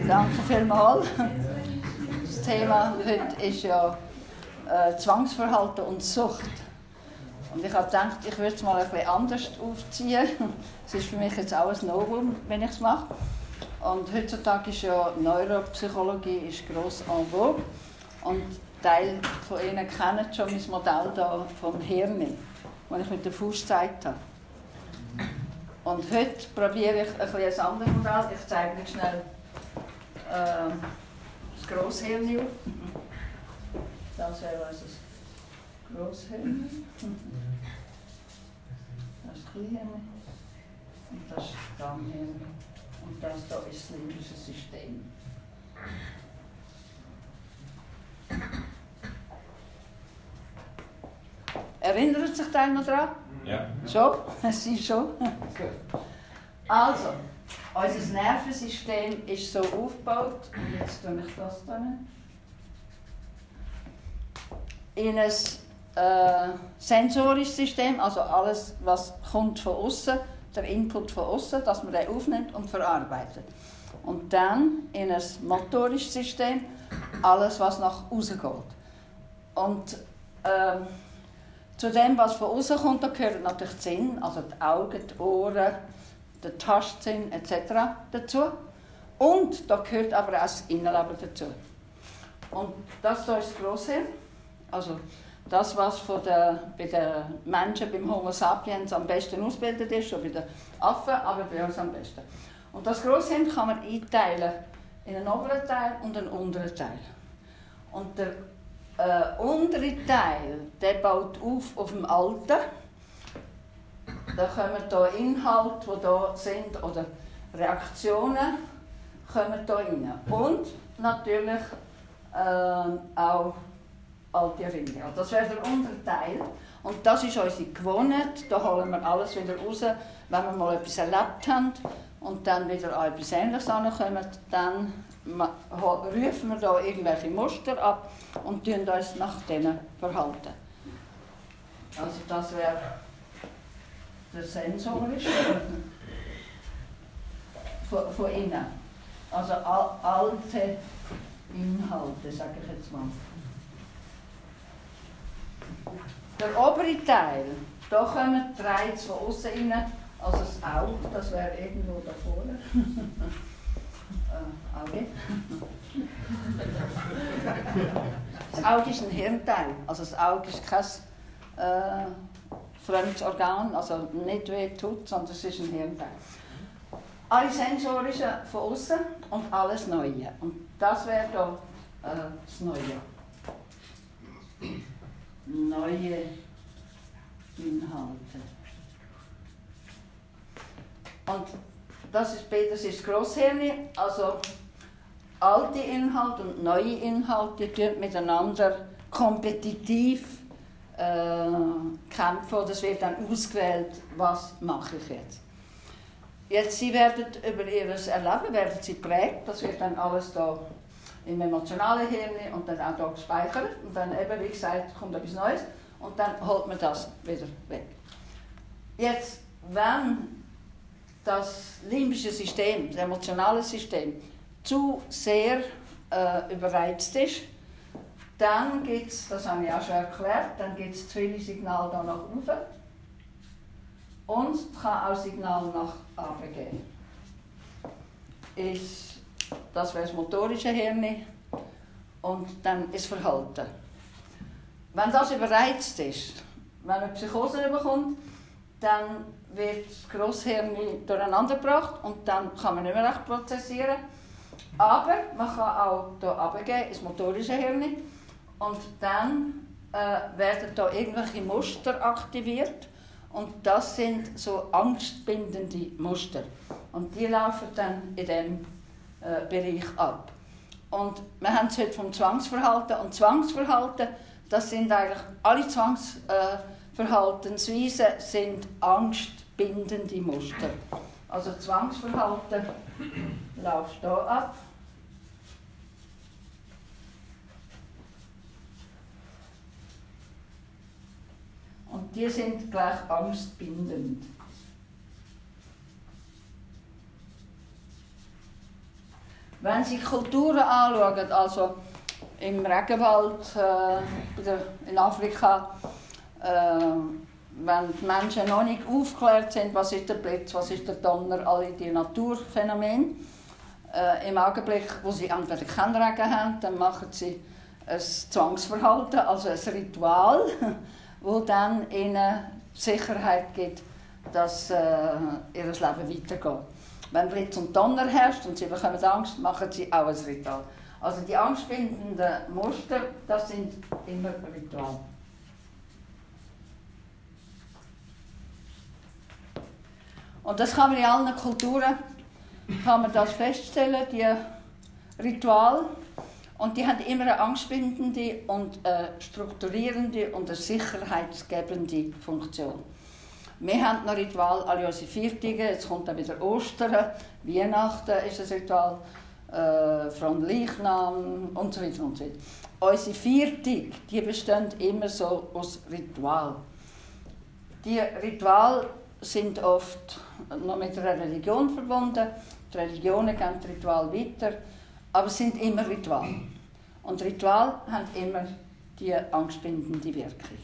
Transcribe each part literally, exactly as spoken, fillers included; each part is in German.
Danke vielmals. Das Thema heute ist ja äh, Zwangsverhalten und Sucht. Und ich habe gedacht, ich würde es mal ein bisschen anders aufziehen. Es ist für mich jetzt auch ein Novum, wenn ich es mache. Und heutzutage ist ja Neuropsychologie ist gross en vogue. Und Teil von Ihnen kennen schon mein Modell da vom Hirn, das ich mit der Fuß gezeigt habe. Und heute probiere ich ein, ein anderes Modell. Ich zeige Ihnen schnell äh, das Grosshirn auf. Das wäre also das Grosshirn. Das Kleinhirn. Und das ist das Stammhirn. Und das hier ist das limbische System. Erinnert sich da noch dran? Ja. Schon? Sie schon? Gut. Also, unser Nervensystem ist so aufgebaut, und jetzt tue ich das dann, in ein äh, sensorisches System, also alles, was kommt von außen, der Input von außen, dass man den aufnimmt und verarbeitet. Und dann in ein motorisches System, alles, was nach außen geht. Und äh, zu dem, was von außen kommt, da gehören natürlich die Sinne, also die Augen, die Ohren, der Tastsinn et cetera dazu. Und da gehört aber auch das Innenleben dazu. Und das hier ist das Grosshirn, also das, was von der, bei den Menschen, beim Homo sapiens am besten ausgebildet ist, schon bei den Affen, aber bei uns am besten. Und das Grosshirn kann man einteilen in einen oberen Teil und einen unteren Teil. Und der äh, untere Teil, der baut auf auf dem Alten. Da kommen hier Inhalte, die hier sind, oder Reaktionen kommen hier rein. Und natürlich äh, auch alte Erinnerungen. Das wäre der untere Teil. Und das ist unsere Gewohnheit. Da holen wir alles wieder raus, wenn wir mal etwas erlebt haben und dann wieder an etwas Ähnliches ankommen, dann rufen wir da irgendwelche Muster ab und tun uns nach denen verhalten. Also das wäre der sensorische von, von innen. Also al, alte Inhalte, sage ich jetzt mal. Der obere Teil, da kommen die Reize von außen rein, also das Auge, das wäre irgendwo da vorne. äh, Auge. Das Auge ist ein Hirnteil, also das Auge ist kein äh, fremdes Organ, also nicht weh tut, sondern es ist ein Hirnteil. Alle sensorischen von außen und alles Neue. Und das wäre da äh, das Neue. Neue Inhalte. Und das ist, das ist das Grosshirn, also alte Inhalte und neue Inhalte die miteinander kompetitiv äh, kämpfen. Das wird dann ausgewählt, was mache ich jetzt. Jetzt Sie werden über Ihr Erleben werden Sie prägt, das wird dann alles da im emotionalen Hirn und dann auch hier gespeichert. Und dann eben, wie gesagt, kommt etwas Neues und dann holt man das wieder weg. Jetzt, wenn das limbische System, das emotionale System, zu sehr äh, überreizt ist, dann gibt es, das habe ich auch schon erklärt, dann gibt es zu viele Signale da nach oben und es kann auch Signale nach unten geben. Ist Das wäre das motorische Hirn und dann ist Verhalten. Wenn das überreizt ist, wenn man Psychose bekommt, dann wird das Grosshirn durcheinander gebracht und dann kann man nicht mehr recht prozessieren. Aber man kann auch hier runtergehen ins motorische Hirn und dann äh, werden da irgendwelche Muster aktiviert und das sind so angstbindende Muster. Und die laufen dann in dem Bereich ab. Und wir haben es heute vom Zwangsverhalten. Und Zwangsverhalten, das sind eigentlich, alle Zwangsverhaltensweisen sind angstbindende Muster. Also Zwangsverhalten läuft hier ab. Und die sind gleich Wenn Sie Kulturen anschauen, also im Regenwald äh, in Afrika, äh, wenn die Menschen noch nicht aufgeklärt sind, was ist der Blitz, was ist der Donner, alle die Naturphänomene, äh, im Augenblick, wo sie entweder keinen Regen haben, dann machen sie ein Zwangsverhalten, also ein Ritual, wo dann ihnen Sicherheit gibt, dass äh, ihr Leben weitergeht. Wenn Blitz und Donner herrscht und sie bekommen Angst, machen sie auch ein Ritual. Also die angstbindenden Muster, das sind immer Rituale. Und das kann man in allen Kulturen kann man das feststellen, die Rituale. Und die haben immer eine angstbindende und eine strukturierende und eine sicherheitsgebende Funktion. Wir haben noch Ritual alle unsere Viertige, jetzt kommt dann wieder Ostern, Weihnachten ist ein Ritual, äh, Fronleichnam und so weiter und so weiter. Unsere Viertige, die bestehen immer so aus Ritual. Die Rituale sind oft noch mit einer Religion verbunden. Die Religionen geben das Ritual weiter, aber es sind immer Rituale. Und Rituale haben immer die angstbindende Wirkung.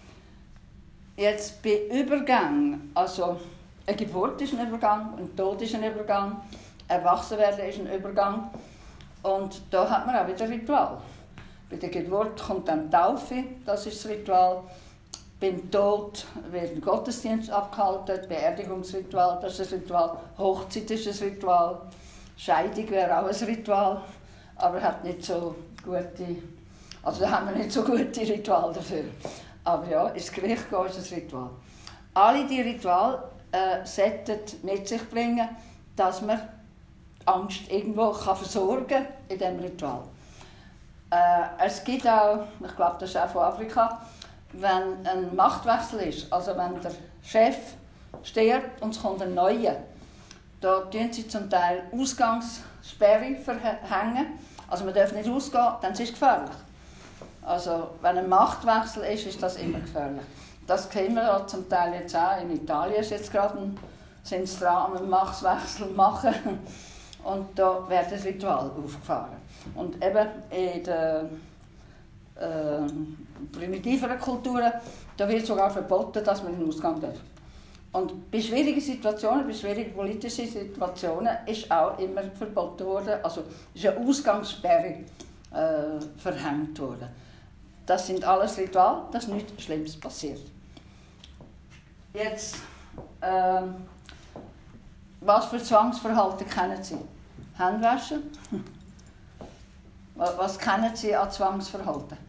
Jetzt bei Übergängen, also eine Geburt ist ein Übergang, ein Tod ist ein Übergang, Erwachsenwerden ist ein Übergang. Und da hat man auch wieder Ritual. Bei der Geburt kommt dann die Taufe, das ist das Ritual. Beim Tod wird ein Gottesdienst abgehalten, Beerdigungsritual, das ist ein Ritual. Hochzeit ist ein Ritual. Scheidung wäre auch ein Ritual, aber hat nicht so gute, also da haben wir nicht so gute Rituale dafür. Aber ja, ins Gericht gehen ist ein Ritual. Alle diese Rituale äh, sollten mit sich bringen, dass man Angst irgendwo kann versorgen kann in diesem Ritual. Äh, es gibt auch, ich glaube, das ist auch von Afrika, wenn ein Machtwechsel ist, also wenn der Chef stirbt und es kommt ein neuer, da tun sie zum Teil Ausgangssperre verhängen. Also man darf nicht ausgehen, dann ist es gefährlich. Also wenn ein Machtwechsel ist, ist das immer gefährlich. Das kennen wir zum Teil jetzt auch. In Italien ist jetzt gerade ein, sind sie dran, einen Machtwechsel zu machen. Und da wird das Ritual aufgefahren. Und eben in den äh, primitiveren Kulturen, da wird sogar verboten, dass man in den Ausgang darf. Und bei schwierigen Situationen, bei schwierigen politischen Situationen ist auch immer verboten worden, also ist eine Ausgangssperre äh, verhängt worden. Das sind alles Rituale, dass nichts Schlimmes passiert. Jetzt, äh, was für Zwangsverhalten kennen Sie? Händewaschen? Was kennen Sie an Zwangsverhalten?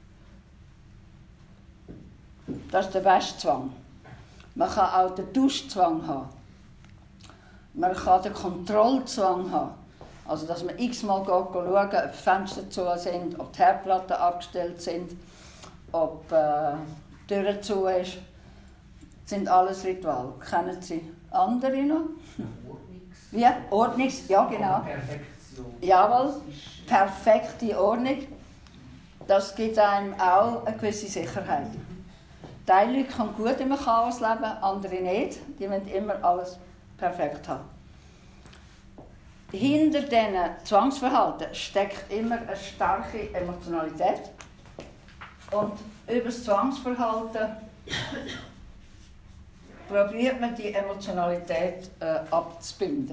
Das ist der Waschzwang. Man kann auch den Duschzwang haben. Man kann den Kontrollzwang haben. Also, dass man x-mal schauen, ob die Fenster zu sind, ob die Herdplatten abgestellt sind, ob äh, die Tür zu ist. Das sind alles Rituale. Kennen Sie andere noch? Ordnungs. Wie? Ordnungs, ja genau. Perfektion. Jawohl, perfekte Ordnung. Das gibt einem auch eine gewisse Sicherheit. Teile Leute können gut im Chaos leben, andere nicht. Die wollen immer alles perfekt haben. Hinter diesen Zwangsverhalten steckt immer eine starke Emotionalität. Und über das Zwangsverhalten probiert man die Emotionalität äh, abzubinden.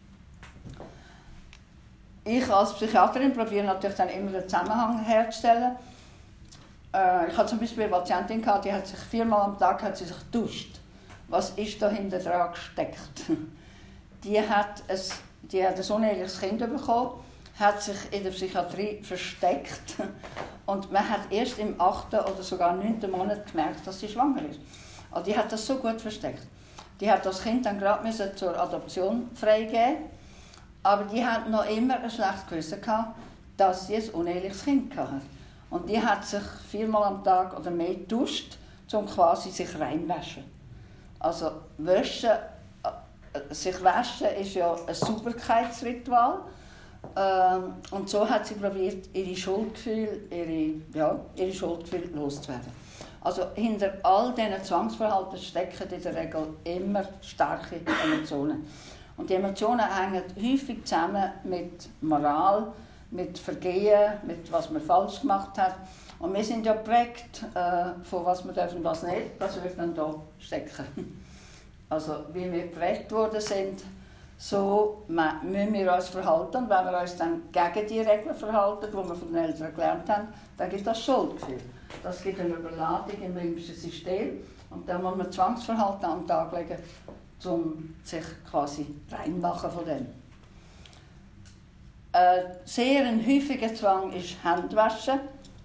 Ich als Psychiaterin probiere natürlich dann immer den Zusammenhang herzustellen. Äh, ich hatte zum Beispiel eine Patientin, die hat sich viermal am Tag hat sie sich geduscht. Was ist da hinter dran gesteckt? Die hat ein, die hat ein uneheliches Kind bekommen, hat sich in der Psychiatrie versteckt und man hat erst im achten oder sogar neunten Monat gemerkt, dass sie schwanger ist. Also die hat das so gut versteckt. Die hat das Kind dann gerade zur Adoption freigeben, aber die hat noch immer ein schlechtes Gewissen gehabt, dass sie ein uneheliches Kind hatte. Und die hat sich viermal am Tag oder mehr geduscht, um quasi sich reinwaschen. Also waschen, sich waschen ist ja ein Sauberkeitsritual. Ähm, und so hat sie probiert, ihre Schuldgefühle, ihre, ja, ihre Schuldgefühle loszuwerden. Also hinter all diesen Zwangsverhalten stecken in der Regel immer starke Emotionen. Und die Emotionen hängen häufig zusammen mit Moral, mit Vergehen, mit was man falsch gemacht hat. Und wir sind ja geprägt äh, von was wir dürfen und was nicht, das wird dann hier stecken. Also wie wir geprägt worden sind, so müssen wir uns verhalten. Und wenn wir uns dann gegen die Regeln verhalten, die wir von den Eltern gelernt haben, dann gibt das Schuldgefühl. Das gibt eine Überladung im limbischen System. Und dann muss man Zwangsverhalten an den Tag legen, um sich quasi reinmachen von dem. Ein sehr ein häufiger Zwang ist Händewaschen.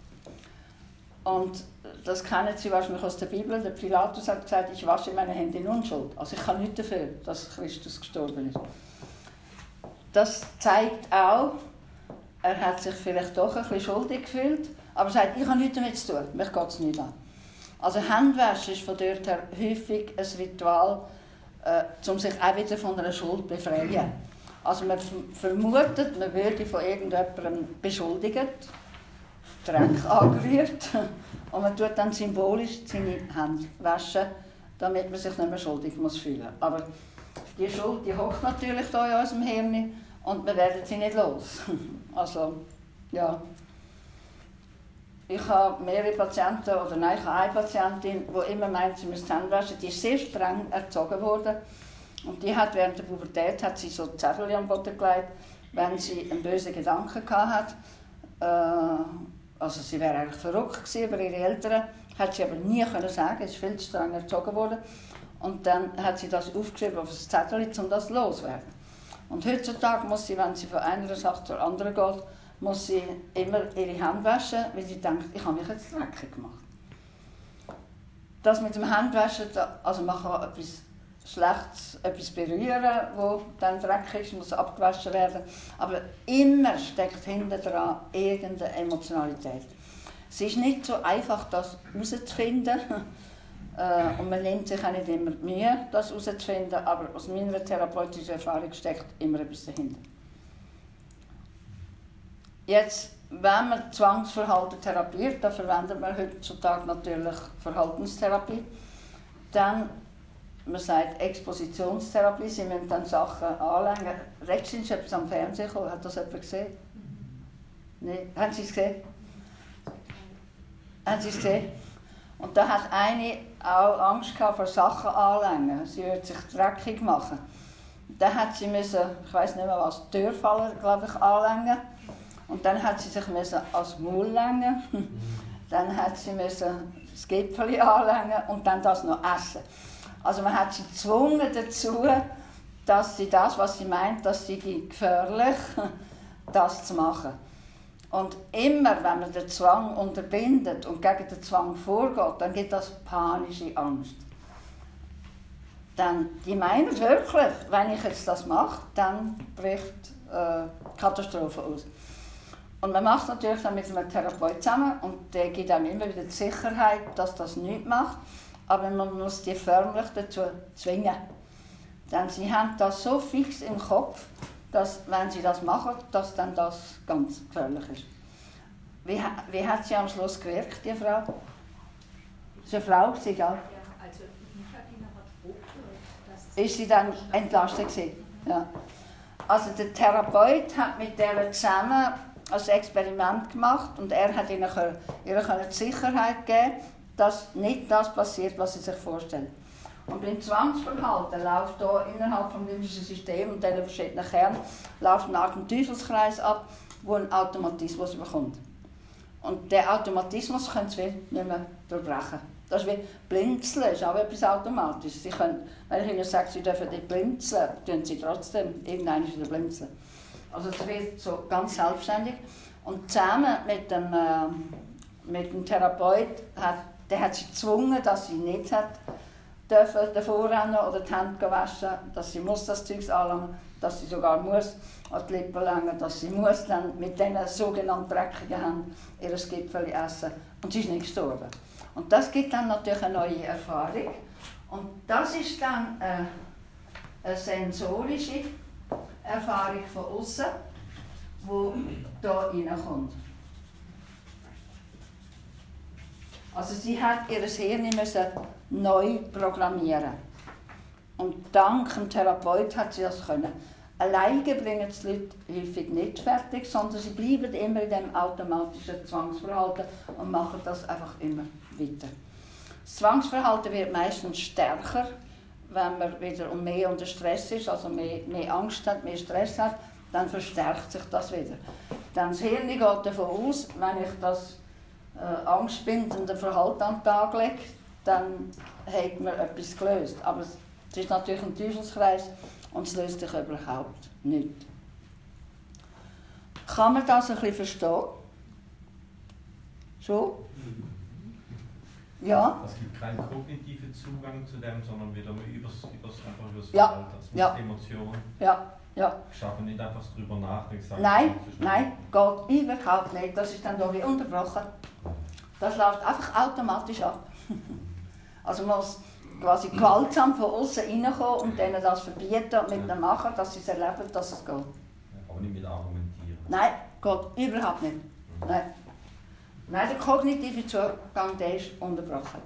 Und das kennen Sie wahrscheinlich aus der Bibel. Der Pilatus hat gesagt, ich wasche meine Hände in Unschuld. Also ich kann nichts dafür, dass Christus gestorben ist. Das zeigt auch, er hat sich vielleicht doch ein bisschen schuldig gefühlt, aber er sagt, ich habe nichts damit zu tun, mich geht es nicht an. Also Händewaschen ist von dort her häufig ein Ritual, äh, um sich auch wieder von einer Schuld zu befreien. Also man vermutet, man würde von irgendjemandem beschuldigt, Dreck angerührt und man tut dann symbolisch seine Hände waschen, damit man sich nicht mehr schuldig muss fühlen. Aber die Schuld, die hockt natürlich hier in unserem Hirn und wir werden sie nicht los. Also, ja. Ich habe mehrere Patienten, oder nein, ich habe eine Patientin, die immer meint, sie müsse Hände waschen. Die ist sehr streng erzogen worden. Und die hat während der Pubertät hat sie so Zettel am Boden gelegt, wenn sie einen bösen Gedanken hatte. Äh, also sie wäre eigentlich verrückt gewesen über ihre Eltern, hat sie aber nie können sagen, sie ist viel zu streng erzogen worden. Und dann hat sie das aufgeschrieben auf ein Zettel, um das loszuwerden. Und heutzutage muss sie, wenn sie von einer Sache zur anderen geht, muss sie immer ihre Hände waschen, weil sie denkt, ich habe mich jetzt dreckig gemacht. Das mit dem Handwaschen, also man kann etwas Schlechtes, etwas berühren, das dann dreckig ist, muss abgewaschen werden. Aber immer steckt hinten dran irgendeine Emotionalität. Es ist nicht so einfach, das herauszufinden. Und man nimmt sich auch nicht immer die Mühe, das herauszufinden. Aber aus meiner therapeutischen Erfahrung steckt immer etwas dahinter. Jetzt, wenn man Zwangsverhalten therapiert, da verwendet man heutzutage natürlich Verhaltenstherapie, dann, man sagt Expositionstherapie, sie müssen dann Sachen anlegen. Letztens etwas am Fernsehen gekommen, hat das jemand gesehen? Nein. Haben Sie es gesehen? Haben Sie es gesehen? Und da hat eine auch Angst gehabt vor Sachen anlegen. Sie würde sich dreckig machen. Dann hat sie müssen, ich weiß nicht mehr was, Türfaller, glaube ich, anlegen. Und dann hat sie sich müssen als Maul längen. Dann hat sie müssen das Gipfeli anlegen und dann das noch essen. Also man hat sie gezwungen dazu, dass sie das, was sie meint, dass sie gefährlich, das zu machen. Und immer, wenn man den Zwang unterbindet und gegen den Zwang vorgeht, dann gibt das panische Angst. Dann, die meinen wirklich, wenn ich jetzt das mache, dann bricht äh, Katastrophe aus. Und man macht es natürlich dann mit einem Therapeut zusammen und der gibt einem immer wieder die Sicherheit, dass das nichts macht, aber man muss die förmlich dazu zwingen. Denn sie haben das so fix im Kopf, dass, wenn sie das machen, dass dann das ganz gefährlich ist. Wie, wie hat sie am Schluss gewirkt, die Frau? Das war eine Frau, gell? Ja, also ich habe ihn aber hochgehört. Ist sie dann entlastet gewesen? Ja. Also der Therapeut hat mit der zusammen ein Experiment gemacht und er hat ihnen, ihr die Sicherheit gegeben, dass nicht das passiert, was sie sich vorstellen. Und beim Zwangsverhalten läuft hier innerhalb des limbischen Systems und diesen verschiedenen Kernen läuft eine Art Teufelskreis ab, wo ein Automatismus bekommt. Und diesen Automatismus können sie nicht mehr durchbrechen. Das ist wie Blinzeln, das ist auch etwas Automatisches. Sie können, wenn ich ihnen sage, sie dürfen nicht blinzeln, tun sie trotzdem irgendwann wieder blinzeln. Also es wird so ganz selbstständig. Und zusammen mit dem, äh, mit dem Therapeut hat, der hat sie gezwungen, dass sie nicht hat dürfen davor rennen oder die Hände waschen, dass sie muss das Zeug anlangen, dass sie sogar muss an die Lippen langen, dass sie muss dann mit diesen sogenannten dreckigen Händen ihr Gipfel essen. Und sie ist nicht gestorben. Und das gibt dann natürlich eine neue Erfahrung. Und das ist dann äh, eine sensorische Erfahrung von außen, die hier reinkommt. Also sie hat ihr Hirn müssen neu programmieren. Und dank dem Therapeut hat sie das können. Alleine bringen die Leute häufig nicht fertig, sondern sie bleiben immer in diesem automatischen Zwangsverhalten und machen das einfach immer weiter. Das Zwangsverhalten wird meistens stärker, wenn man wieder mehr unter Stress ist, also mehr, mehr Angst hat, mehr Stress hat, dann verstärkt sich das wieder. Dann das Hirn geht davon aus, wenn ich das äh, angstbindende Verhalten an den Tag lege, dann hat man etwas gelöst. Aber es ist natürlich ein Teufelskreis und es löst sich überhaupt nicht. Kann man das ein bisschen verstehen? Schon? Ja? Es gibt keinen kognitiven Zugang zu dem, sondern wieder übers, übers, einfach übers Ja. Verhalten, also Ja. Emotionen. Ja, ja. Schaffen nicht einfach drüber nachdenken. sagen, Nein, das ist schlimm. nein, geht überhaupt nicht. Das ist dann da wie unterbrochen. Das läuft einfach automatisch ab. Also man muss quasi gewaltsam von außen reinkommen und denen das verbieten und mit ihnen machen, dass sie es erleben, dass es geht. Ja, aber nicht mit argumentieren. Nein, geht überhaupt nicht. Nein. Nein, der kognitive Zugang, der ist unterbrochen.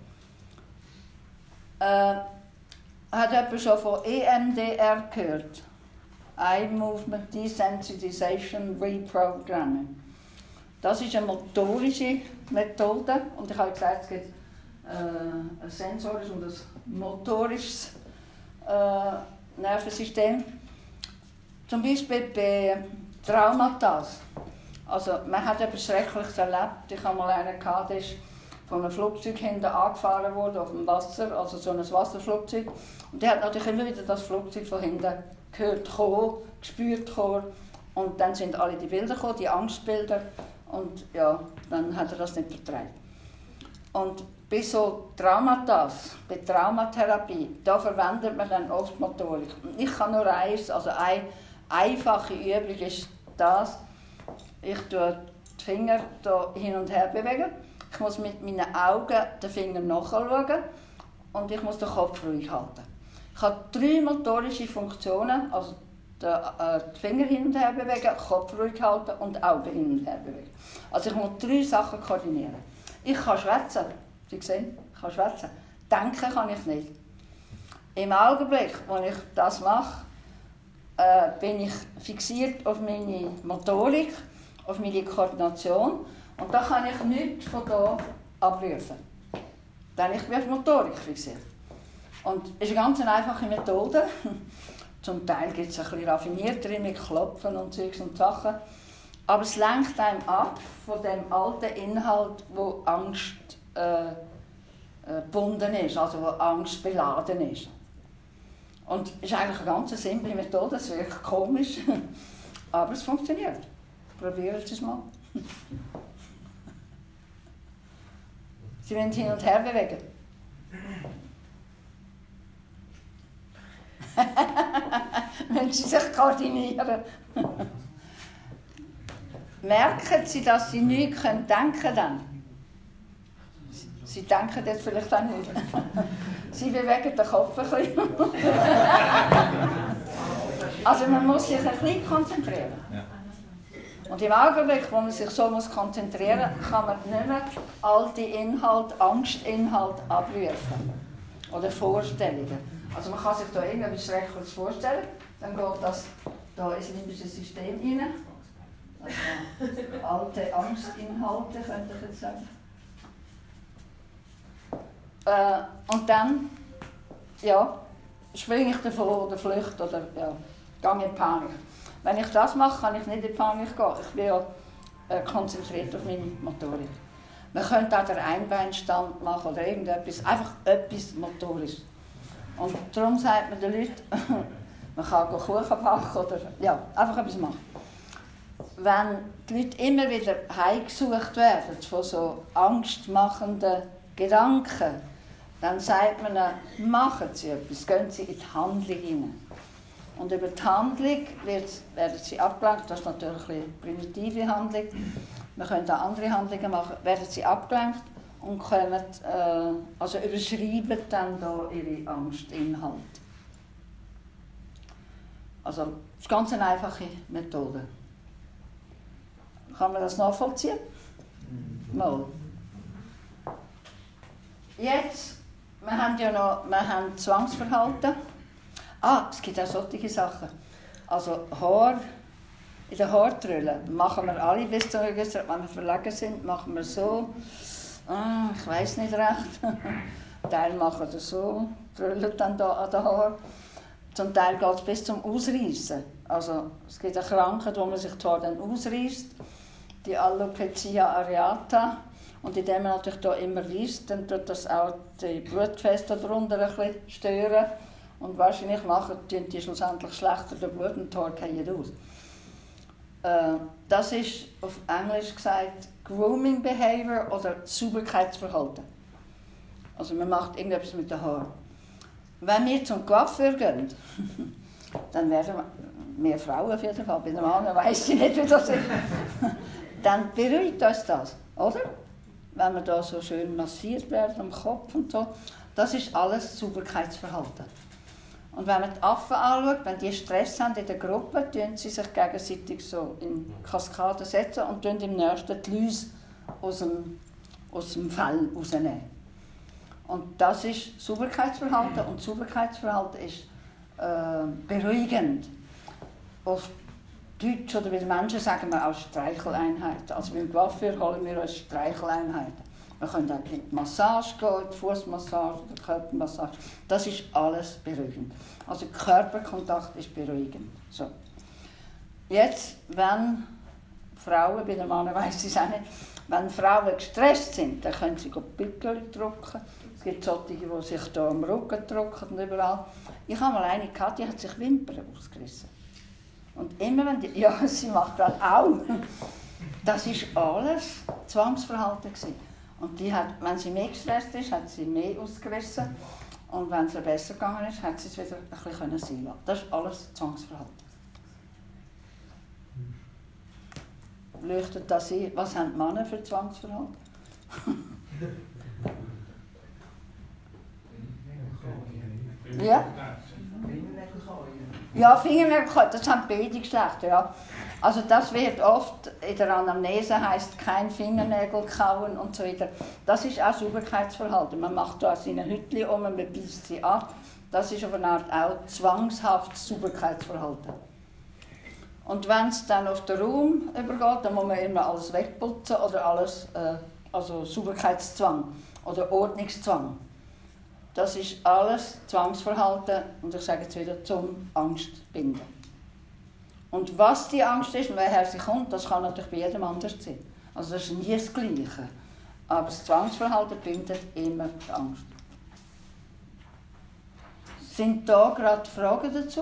Äh, hat jemand schon von E M D R gehört? Eye Movement Desensitization Reprogramming. Das ist eine motorische Methode und ich habe gesagt, es gibt äh, ein sensorisches und ein motorisches äh, Nervensystem. Zum Beispiel bei Traumata. Also man hat etwas Schreckliches erlebt. Ich habe mal einen gehabt, der ist von einem Flugzeug hinten angefahren worden auf dem Wasser, also so ein Wasserflugzeug. Und der hat natürlich immer wieder das Flugzeug von hinten gehört, kommen, gespürt kommen. Und dann sind alle die Bilder gekommen, die Angstbilder. Und ja, dann hat er das nicht vertragen. Und bei so Traumata, bei Traumatherapie, da verwendet man dann oft Motorik. Ich kann nur eins, also eine einfache Übung ist das. Ich tue die Finger hier hin und her bewegen. Ich muss mit meinen Augen den Finger nachschauen und ich muss den Kopf ruhig halten. Ich habe drei motorische Funktionen, also die, äh, die Finger hin und her bewegen, den Kopf ruhig halten und die Augen hin und her bewegen. Also ich muss drei Sachen koordinieren. Ich kann schwätzen, Sie sehen, ich kann schwätzen. Denken kann ich nicht. Im Augenblick, wo ich das mache, äh, bin ich fixiert auf meine Motorik, auf meine Koordination und da kann ich nichts von hier abrufen. Denn ich bin auf Motorik fixiert. Und es ist eine ganz einfache Methode. Zum Teil gibt es ein bisschen raffiniertere mit Klopfen und Zeugs und Sachen. Aber es lenkt einem ab von dem alten Inhalt, wo Angst äh, äh, gebunden ist, also wo Angst beladen ist. Und es ist eigentlich eine ganz simple Methode, es ist wirklich komisch, aber es funktioniert. Probieren Sie es mal. Sie wollen hin und her bewegen. Wenn Sie sich koordinieren. Merken Sie, dass Sie nichts denken können? Sie denken jetzt vielleicht auch nicht. Sie bewegen den Kopf ein bisschen. Also man muss sich ein bisschen konzentrieren. Ja. Und im Augenblick, wo man sich so muss konzentrieren muss, kann man nicht mehr alte Inhalte, Angstinhalte abrufen. Oder Vorstellungen. Also man kann sich da irgendetwas Schreckliches vorstellen, dann geht das da ins limbische System rein. Also alte Angstinhalte, könnte ich jetzt sagen. Äh, und dann, ja, springe ich davon oder flüchte oder ja, gehe in Panik. Wenn ich das mache, kann ich nicht in Panik gehen. Ich bin ja äh, konzentriert auf meine Motorik. Man könnte auch den Einbeinstand machen oder irgendetwas, einfach etwas motorisch. Und darum sagt man den Leuten, man kann Kuchen backen oder ja, einfach etwas machen. Wenn die Leute immer wieder heimgesucht werden von so angstmachenden Gedanken, dann sagt man ihnen, machen Sie etwas, gehen Sie in die Handlung hinein. Und über die Handlung wird, werden sie abgelenkt, das ist natürlich eine primitive Handlung. Man könnte auch andere Handlungen machen, werden sie abgelenkt und können, äh, also überschreiben dann da ihre Angstinhalte. Also das ist ganz eine einfache Methode. Kann man das nachvollziehen? Mal. Jetzt wir haben ja noch wir haben Zwangsverhalten. Ah, es gibt auch solche Sachen. Also Haar, in den Haartrüllen machen wir alle bis zu einer gewissen, wenn wir verlegen sind, machen wir so. Ah, ich weiß nicht recht. Teil machen das so, trüllen dann da an den Haaren. Zum Teil geht es bis zum Ausreißen. Also es gibt eine Krankheit, wo man sich die Haare dann ausreißt, die Alopecia areata. Und indem man natürlich da immer reißt, dann tut das auch die Blutfeste darunter ein bisschen stören. Und wahrscheinlich machen die, die schlussendlich schlechter das Blut und die Haare fallen aus. Äh, das ist auf Englisch gesagt Grooming Behavior oder Sauberkeitsverhalten. Also man macht irgendetwas mit den Haaren. Wenn wir zum Coiffeur gehen, dann werden wir Frauen auf jeden Fall, bei den Männern weiss ich nicht, wie das ist, dann beruhigt uns das, oder? Wenn wir da so schön massiert werden am Kopf und so, das ist alles Sauberkeitsverhalten. Und wenn man die Affen anschaut, wenn die Stress haben in der Gruppe, tun sie sich gegenseitig so in Kaskaden setzen und tun im nächsten die Läuse aus dem, aus dem Fell rausnehmen. Und das ist Sauberkeitsverhalten und Sauberkeitsverhalten ist äh, beruhigend. Auf Deutsch oder bei den Menschen sagen wir auch Streicheleinheiten. Also beim Coiffeur holen wir uns Streicheleinheiten. Wir können auch in die Massage gehen, die Fußmassage oder Körpermassage. Das ist alles beruhigend. Also Körperkontakt ist beruhigend. So. Jetzt, wenn Frauen, bei den Männern weiss ich es auch nicht, wenn Frauen gestresst sind, dann können sie Pickel drücken. Es gibt solche, die sich hier am Rücken drücken und überall. Ich habe mal eine gehabt, die hat sich Wimpern ausgerissen. Und immer wenn die, ja, sie macht das auch. Das war alles Zwangsverhalten gewesen. Und die hat, wenn sie mehr gestresst ist, hat sie mehr ausgerissen. Und wenn es ihr besser gegangen ist, hat sie es wieder ein bisschen sein lassen. Das ist alles Zwangsverhalten. Leuchtet das ein? Was haben die Männer für Zwangsverhalten? Ja? Ja, Fingernägel, das haben beide Geschlechter, ja. Also das wird oft in der Anamnese heisst kein Fingernägel kauen und so weiter. Das ist auch Sauberkeitsverhalten. Man macht da seine Hütchen um, man beißt sie ab. Das ist auf eine Art auch zwanghaftes Sauberkeitsverhalten. Und wenn es dann auf den Raum übergeht, dann muss man immer alles wegputzen oder alles, äh, also Sauberkeitszwang oder Ordnungszwang. Das ist alles Zwangsverhalten und ich sage jetzt wieder zum Angstbinden. Und was die Angst ist und woher sie kommt, das kann natürlich bei jedem anders sein. Also das ist nie das Gleiche. Aber das Zwangsverhalten bindet immer die Angst. Sind da gerade Fragen dazu?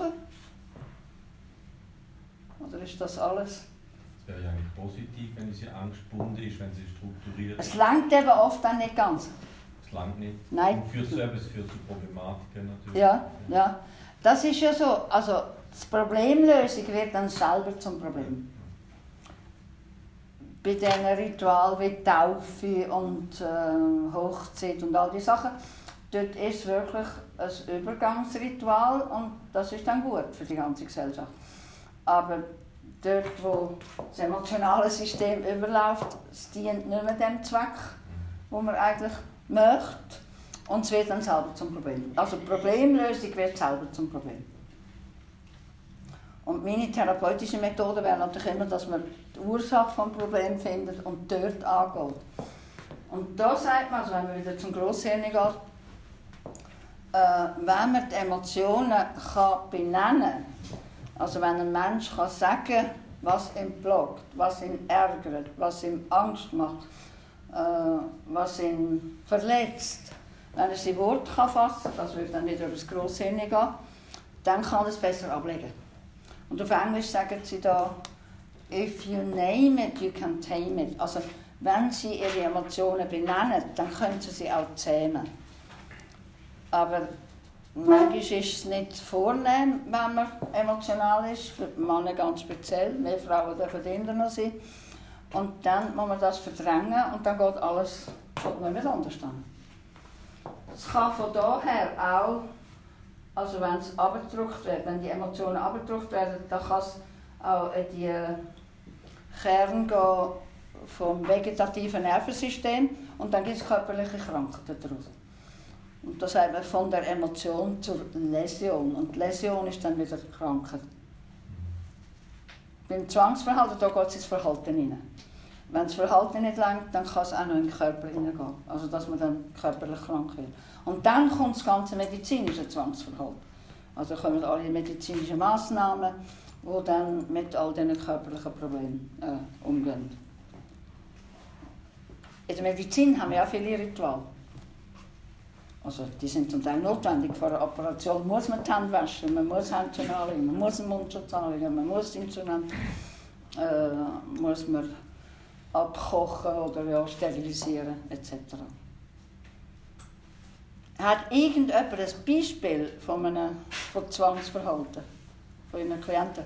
Oder ist das alles? Es wäre ja eigentlich positiv, wenn diese Angst gebunden ist, wenn sie strukturiert ist. Es langt eben oft dann nicht ganz. Es langt nicht. Nein. Und führt zu, es führt zu Problematiken natürlich. Ja, ja. Das ist ja so. Also die Problemlösung wird dann selber zum Problem. Bei diesen Ritualen wie Taufe und äh, Hochzeit und all diese Sachen, dort ist wirklich ein Übergangsritual und das ist dann gut für die ganze Gesellschaft. Aber dort, wo das emotionale System überläuft, es dient nicht mehr dem Zweck, den man eigentlich möchte. Und es wird dann selber zum Problem. Also die Problemlösung wird selber zum Problem. Und meine therapeutische Methode wäre natürlich immer, dass man die Ursache des Problems findet und dort angeht. Und da sagt man, also wenn man wieder zum Grosshirn geht, äh, wenn man die Emotionen kann benennen kann, also wenn ein Mensch kann sagen, was ihn plagt, was ihn ärgert, was ihm Angst macht, äh, was ihn verletzt, wenn er sein Wort kann fassen kann, das wird dann wieder über das Grosshirn gehen, dann kann er es besser ablegen. Und auf Englisch sagen sie da, if you name it, you can tame it. Also wenn sie ihre Emotionen benennen, dann können sie sie auch zähmen. Aber manchmal ist es nicht vornehm, wenn man emotional ist, für Männer ganz speziell, mehr Frauen dürfen eher noch sein. Und dann muss man das verdrängen und dann geht alles nicht anders an. Es kann von daher auch, also wenn es abgedrückt wird, wenn die Emotionen abgedrückt werden, dann kann es auch in die Kern gehen vom vegetativen Nervensystem und dann gibt es körperliche Krankheiten daraus. Und das sagt man von der Emotion zur Läsion. Und die Läsion ist dann wieder Krankheit. Beim Zwangsverhalten, da geht es ins Verhalten hinein. Wenn das Verhalten nicht lenkt, dann kann es auch noch in den Körper hineingehen. Also dass man dann körperlich krank wird. Und dann kommt das ganze medizinische Zwangsverhalten. Also kommen alle medizinischen Massnahmen, die dann mit all diesen körperlichen Problemen äh, umgehen. In der Medizin haben wir ja viele Rituale. Also die sind zum Teil notwendig. Vor einer Operation muss man die Hände waschen, man muss Handschuhe anlegen, man muss den Mundschutz anlegen, man muss das Instrument äh, muss man abkochen oder ja, sterilisieren et cetera. Hat irgendjemand ein Beispiel von einem von Zwangsverhalten von Ihren Klienten?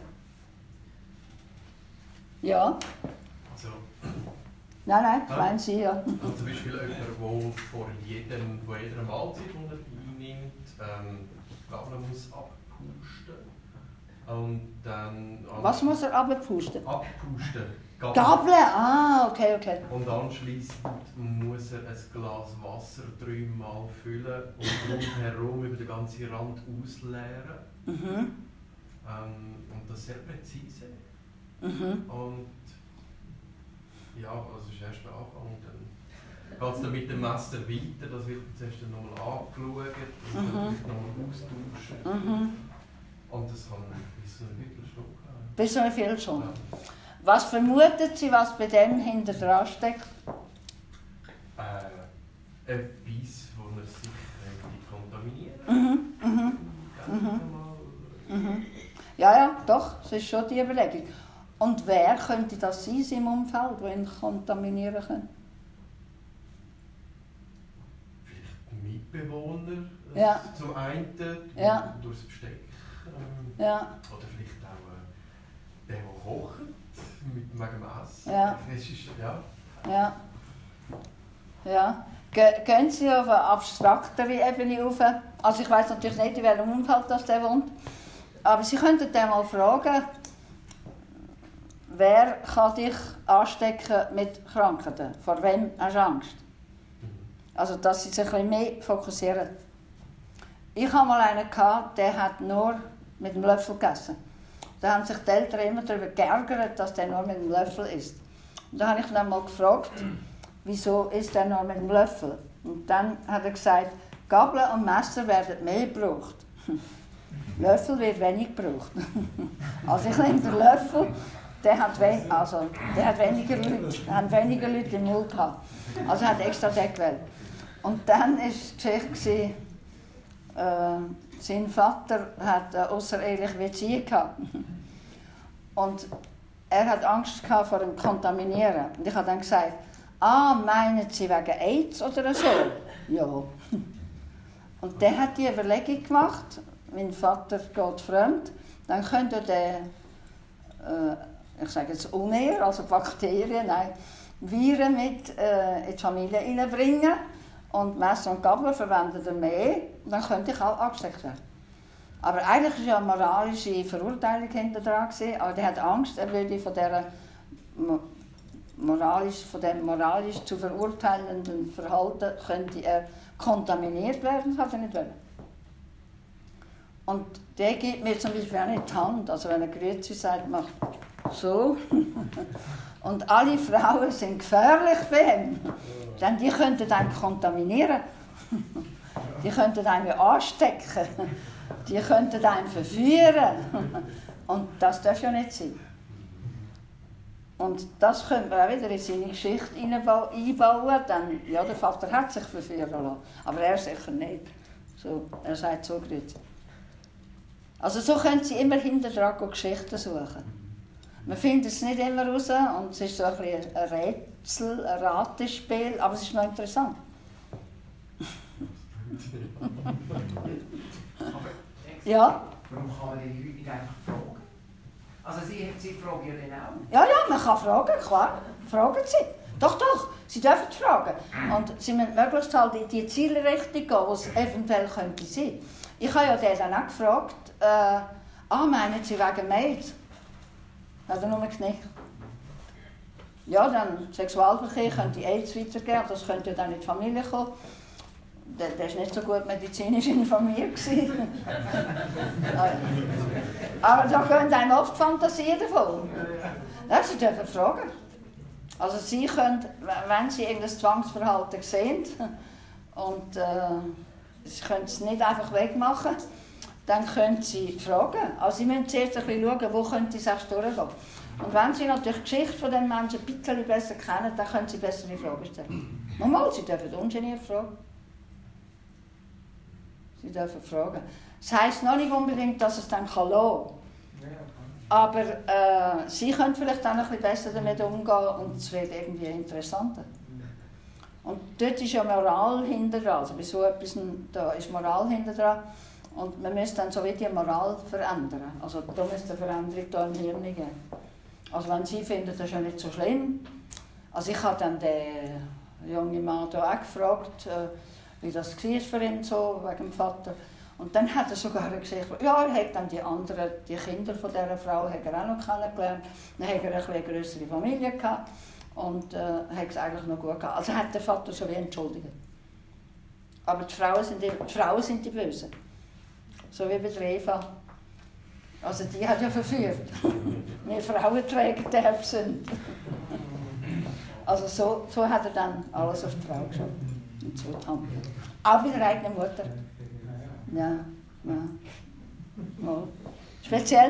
Ja? Also, Nein, nein, ich Ja. meine Sie, ja. also zum Beispiel jemand, der vor, jedem, vor jeder Mahlzeit, die er einnimmt, ähm, Gabeln muss abpusten. Und dann... Was muss er abpusten? Abpusten. Gabeln? Ah, okay, okay. Und anschliessend muss er ein Glas Wasser dreimal füllen und rundherum über den ganzen Rand ausleeren. Mhm. Ähm, und das sehr präzise. Mhm. Und ja, also das ist erst der Anfang. Und dann geht es dann mit dem Messer weiter. Das wird zuerst nochmal angeschaut und dann Mhm. vielleicht nochmal austauschen. Mhm. Und das kann bis zu einer Viertelstunde gehen. Bis zu einer Viertelstunde. Ja. Was vermuten Sie, was bei dem hinter dran steckt? Äh, etwas, wo er sich könnte kontaminieren Mhm. Mhm. könnte. Mhm. Mhm. Ja, ja, doch, das ist schon die Überlegung. Und wer könnte das sein in seinem Umfeld, der ihn kontaminieren könnte? Vielleicht Mitbewohner äh, Ja. zum einen, Ja. durchs Besteck. Ähm, Ja, Oder vielleicht auch äh, der, der kocht, mit wegen dem Essen. Ja. Es ist, ja. ja. Ja. Ge- Gehen Sie auf eine abstraktere Ebene rauf? Also ich weiss natürlich nicht, in welchem Umfeld das der wohnt. Aber Sie könnten den mal fragen, wer kann dich anstecken mit Krankheiten? Vor wem hast du Angst? Also, dass sie sich ein bisschen mehr fokussieren. Ich hatte mal einen, der hat nur mit dem Löffel gegessen. Da haben sich die Eltern immer darüber geärgert, dass der nur mit dem Löffel isst. Und da habe ich dann mal gefragt, wieso isst er nur mit dem Löffel? Und dann hat er gesagt, Gabel und Messer werden mehr gebraucht. Löffel wird wenig gebraucht. Also ich nehme den Löffel, der hat, we- also, der hat weniger Leute, haben weniger Leute im Mund gehabt. Also er hat extra den gewählt. Und dann war die Geschichte, äh, sein Vater hat eine außereheliche Beziehung gehabt. Und er hat Angst gehabt vor dem Kontaminieren. Und ich habe dann gesagt, ah, meinen Sie wegen AIDS oder so? Ja. Und der hat die Überlegung gemacht, mein Vater geht fremd, dann könnte der, äh, ich sage jetzt Unehr, also Bakterien, nein, Viren mit äh, in die Familie reinbringen und Messer und Gabel verwendet er mehr, dann könnte ich auch angesteckt werden. Aber eigentlich war ja eine moralische Verurteilung hinter dran, aber der hat Angst, er würde von dieser moralisch, von dem moralisch zu verurteilenden Verhalten könnte er kontaminiert werden, das hat er nicht wollen. Und der gibt mir zum Beispiel auch nicht die Hand, also wenn er grüezi sagt, macht so. Und alle Frauen sind gefährlich für ihn, denn die könnten einen kontaminieren. Die könnten einen anstecken. Die könnten einen verführen. Und das darf ja nicht sein. Und das können wir auch wieder in seine Geschichte einbauen. Denn, ja, der Vater hat sich verführen lassen, aber er sicher nicht. So, er sagt so grüezi. Also so können Sie immer hinter dran Geschichten suchen. Man findet es nicht immer raus und es ist so ein, bisschen ein Rätsel, ein Ratespiel, aber es ist noch interessant. Ja? Warum kann man die Leute nicht einfach fragen? Also Sie, Sie fragen ja dann auch. Ja, ja, man kann fragen, klar. Fragen Sie. Doch, doch, Sie dürfen fragen. Und Sie müssen möglichst halt in die Zielrichtung gehen, wo es eventuell könnte sein. Ich habe ja den dann auch gefragt, äh, ah, meinen Sie wegen Mails? Hat er nur geknickt. Ja, dann Sexualverkehr könnte AIDS weitergehen, das könnte dann in die Familie kommen. der, der ist nicht so gut medizinisch informiert gewesen. Aber da können einem oft Fantasien davon. Ja, Sie dürfen fragen. Also Sie können, wenn Sie irgendein Zwangsverhalten sehen und äh, Sie können es nicht einfach wegmachen, dann können Sie fragen. Also Sie müssen zuerst ein bisschen schauen, wo könnte es auch durchgehen. Und wenn Sie natürlich die Geschichte von den Menschen ein bisschen besser kennen, dann können Sie bessere Fragen stellen. Normal, Sie dürfen ungeniert fragen. Sie dürfen fragen. Das heisst noch nicht unbedingt, dass es dann lassen kann. Aber äh, Sie können vielleicht dann ein bisschen besser damit umgehen und es wird irgendwie interessanter. Und dort ist ja Moral hinter dran. Also bei so etwas da ist Moral hinter dran. Und man müsste dann so wie die Moral verändern. Also da müsste eine Veränderung da im Hirn geben. Also wenn Sie finden, das ist ja nicht so schlimm. Also ich habe dann den jungen Mann hier auch gefragt, äh, wie das war für ihn so, wegen dem Vater. Und dann hat er sogar gesagt, ja, er hat dann die anderen, die Kinder von dieser Frau hat er auch noch kennengelernt. Dann hat er eine etwas grössere Familie gehabt und äh, hat es eigentlich noch gut gehabt. Also hat der Vater so wie entschuldigt. Aber die Frauen sind die, die Frauen sind die Bösen. So wie bei der Eva. Also die hat ja verführt. Wir Frauen tragen die Erbsünde. Also so, so hat er dann alles auf die Frau geschaut. Und so die Hand. Auch bei der eigenen Mutter. Ja, ja. ja. Speziell.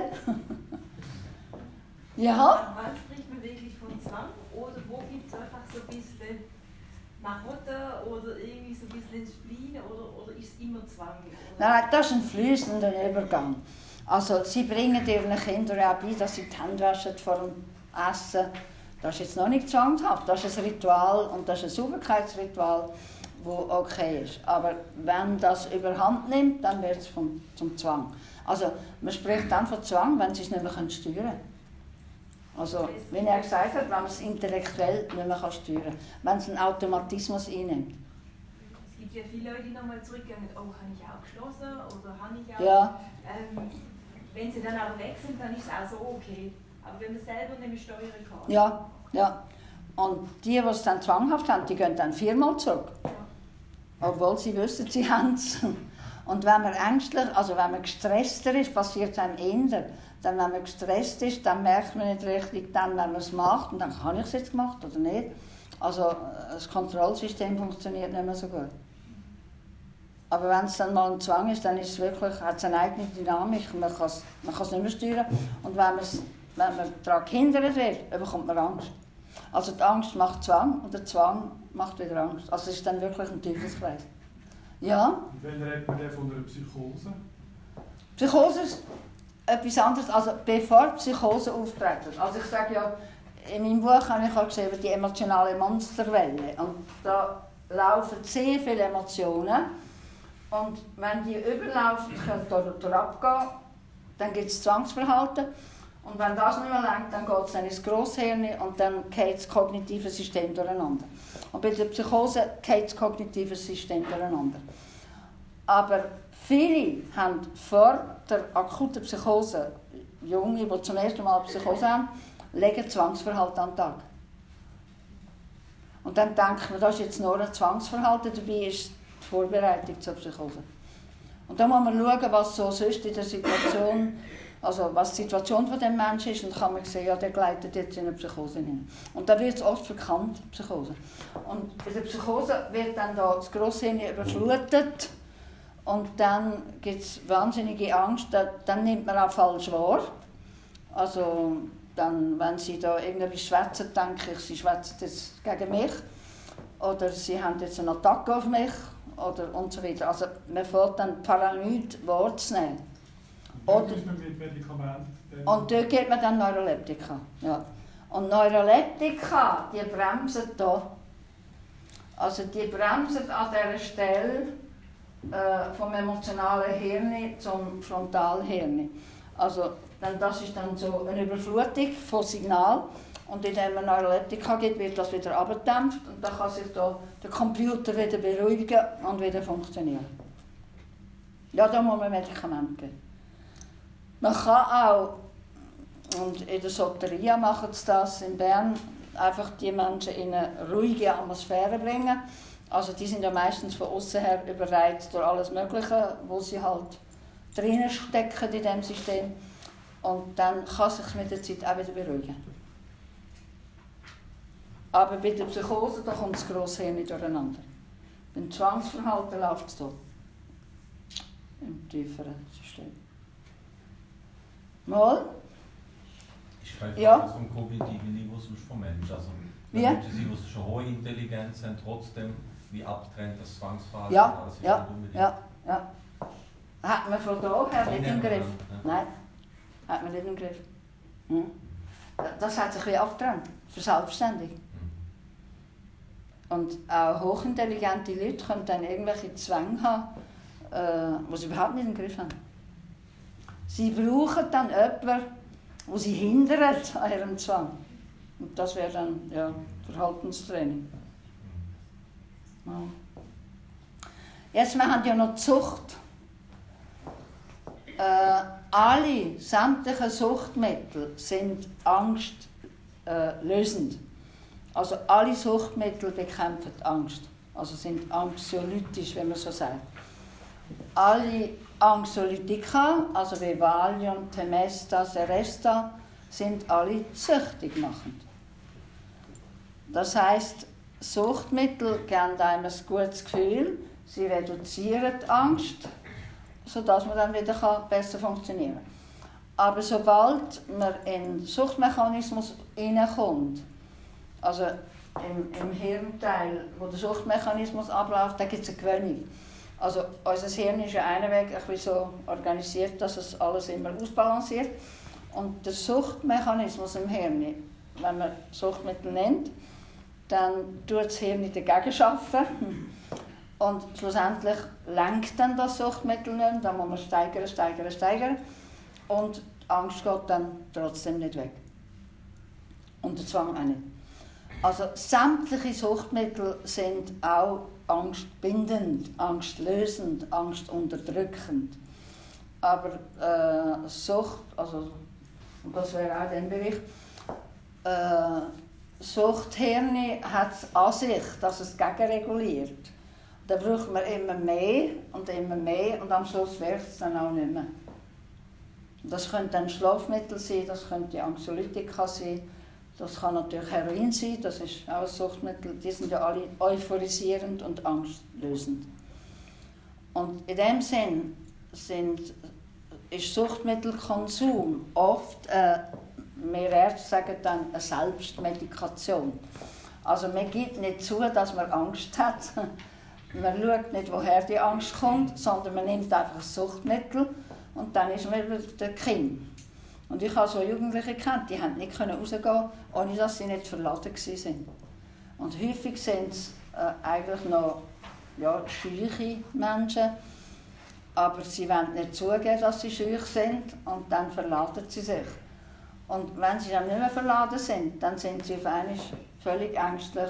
Ja. Wann spricht man wirklich von Zwang? Oder wo gibt es einfach so ein bisschen Marotte oder irgendwie so ein bisschen Spleen oder, oder ist es immer Zwang? Oder? Nein, das ist ein fließender Übergang. Also sie bringen ihren Kindern auch bei, dass sie die Hände waschen vor dem Essen. Das ist jetzt noch nicht zwanghaft, das ist ein Ritual und das ist ein Sauberkeitsritual, das okay ist. Aber wenn das überhand nimmt, dann wird es vom, zum Zwang. Also man spricht dann von Zwang, wenn sie es nicht mehr steuern können. Also, wie er gesagt hat, wenn man es intellektuell nicht mehr steuern kann, wenn es einen Automatismus einnimmt. Es gibt ja viele Leute, die nochmal zurückgehen, oh, habe ich auch geschlossen oder habe ich auch... Ja. Ähm, wenn sie dann auch weg sind, dann ist es auch so okay. Aber wenn man selber nicht mehr steuern kann... Ja, ja. Und die, die es dann zwanghaft haben, die gehen dann viermal zurück. Ja. Obwohl sie wissen, sie haben es. Und wenn man ängstlich, also wenn man gestresster ist, passiert es einem eher. Dann, wenn man gestresst ist, dann merkt man nicht richtig, dann, wenn man es macht, und dann habe ich es jetzt gemacht oder nicht. Also das Kontrollsystem funktioniert nicht mehr so gut. Aber wenn es dann mal ein Zwang ist, dann ist es wirklich, hat es eine eigene Dynamik, man kann es, man kann es nicht mehr steuern. Und wenn, wenn man daran gehindert wird, bekommt man Angst. Also die Angst macht Zwang und der Zwang macht wieder Angst. Also es ist dann wirklich ein Teufelskreis. Ja? Und wenn redet man von einer Psychose? Psychose ist etwas anderes, also bevor Psychose auftritt. Also ich sage ja, in meinem Buch habe ich auch geschrieben, die emotionale Monsterwelle. Und da laufen sehr viele Emotionen. Und wenn die überlaufen, können dort abgehen, dann gibt es Zwangsverhalten. Und wenn das nicht mehr reicht, dann geht es dann ins Grosshirn und dann geht das kognitive System durcheinander. Und bei der Psychose geht das kognitive System durcheinander. Aber viele haben vor der akuten Psychose, Junge, die zum ersten Mal Psychose haben, legen Zwangsverhalten an den Tag. Und dann denkt man, das ist jetzt nur ein Zwangsverhalten, dabei ist die Vorbereitung zur Psychose. Und dann muss man schauen, was so sonst in der Situation, also was die Situation von dem Menschen ist, und dann kann man sehen, ja, der gleitet jetzt in eine Psychose hinein. Und da wird es oft verkannt, Psychose. Und bei der Psychose wird dann da das Grosshirn überflutet und dann gibt es wahnsinnige Angst, da, dann nimmt man auch falsch wahr. Also dann, wenn sie da irgendwie schwätzen, denke ich, sie schwätzen jetzt gegen mich oder sie haben jetzt eine Attacke auf mich oder und so weiter. Also man fängt dann paranoid wahrzunehmen. Und dann man mit Medikamenten. Und dort gibt man dann Neuroleptika. Ja. Und Neuroleptika, die bremsen hier. Also die bremsen an dieser Stelle äh, vom emotionalen Hirn zum Frontalhirn. Also dann, das ist dann so eine Überflutung von Signal. Und indem man Neuroleptika gibt, wird das wieder abgedämpft und dann kann sich da der Computer wieder beruhigen und wieder funktionieren. Ja, da muss man Medikamente geben. Man kann auch, und in der Soteria machen sie das in Bern, einfach die Menschen in eine ruhige Atmosphäre bringen. Also die sind ja meistens von außen her überreizt durch alles Mögliche, wo sie halt drinnen stecken in diesem System. Und dann kann sich mit der Zeit auch wieder beruhigen. Aber bei der Psychose da kommt das Grosshirn nicht durcheinander. Beim Zwangsverhalten läuft es so. Im tieferen System. Mal? Ist keine Frage Ja. vom kognitiven Niveau sonst vom Menschen. Also, Wie? Menschen sind, die schon hohe Intelligenz haben, trotzdem wie abgetrennt das Zwangsverhalten. Ja, alles ist ja, nicht unbedingt- ja, ja. Hat man von daher nicht im Griff? Ja. Nein, hat man nicht im Griff. Hm. Das hat sich wie abgetrennt, verselbstständigt. Und auch hochintelligente Leute können dann irgendwelche Zwänge haben, äh, die sie überhaupt nicht im Griff haben. Sie brauchen dann jemanden, der sie hindert an ihrem Zwang. Und das wäre dann ja, Verhaltenstraining. Ja. Jetzt, wir haben ja noch die Sucht. Äh, alle sämtlichen Suchtmittel sind angstlösend. Äh, also alle Suchtmittel bekämpfen Angst. Also sind anxiolytisch, wenn man so sagt. Alle Anxiolytika, also wie Valium, Temesta, Seresta, sind alle süchtig machend. Das heisst, Suchtmittel geben einem ein gutes Gefühl, sie reduzieren die Angst, sodass man dann wieder besser funktionieren kann. Aber sobald man in den Suchtmechanismus hineinkommt, also im, im Hirnteil, wo der Suchtmechanismus abläuft, da gibt es eine Gewöhnung. Also unser Hirn ist ja einen Weg ein bisschen so organisiert, dass es alles immer ausbalanciert. Und der Suchtmechanismus im Hirn, wenn man Suchtmittel nennt, dann tut das Hirn dagegen arbeiten. Und schlussendlich lenkt dann das Suchtmittel nicht, dann muss man steigern, steigern, steigern. Und die Angst geht dann trotzdem nicht weg. Und der Zwang auch nicht. Also sämtliche Suchtmittel sind auch angstbindend, angstlösend, angstunterdrückend. Aber äh, Sucht, also das wäre auch der Bericht, äh, Suchthirn hat es an sich, dass es gegenreguliert. Da braucht man immer mehr und immer mehr und am Schluss wirkt es dann auch nicht mehr. Das können dann Schlafmittel sein, das könnte Anxiolytika sein, das kann natürlich Heroin sein, das ist auch ein Suchtmittel. Die sind ja alle euphorisierend und angstlösend. Und in dem Sinn sind, ist Suchtmittelkonsum oft, äh, wir Ärzte sagen dann, eine Selbstmedikation. Also man gibt nicht zu, dass man Angst hat. Man schaut nicht, woher die Angst kommt, sondern man nimmt einfach ein Suchtmittel und dann ist man wieder der Kind. Und ich habe so Jugendliche gekannt, die konnten nicht rausgehen, ohne dass sie nicht verladen waren. Und häufig sind es äh, eigentlich noch ja, scheuche Menschen, aber sie wollen nicht zugeben, dass sie scheu sind und dann verladen sie sich. Und wenn sie dann nicht mehr verladen sind, dann sind sie auf einmal völlig ängstlich.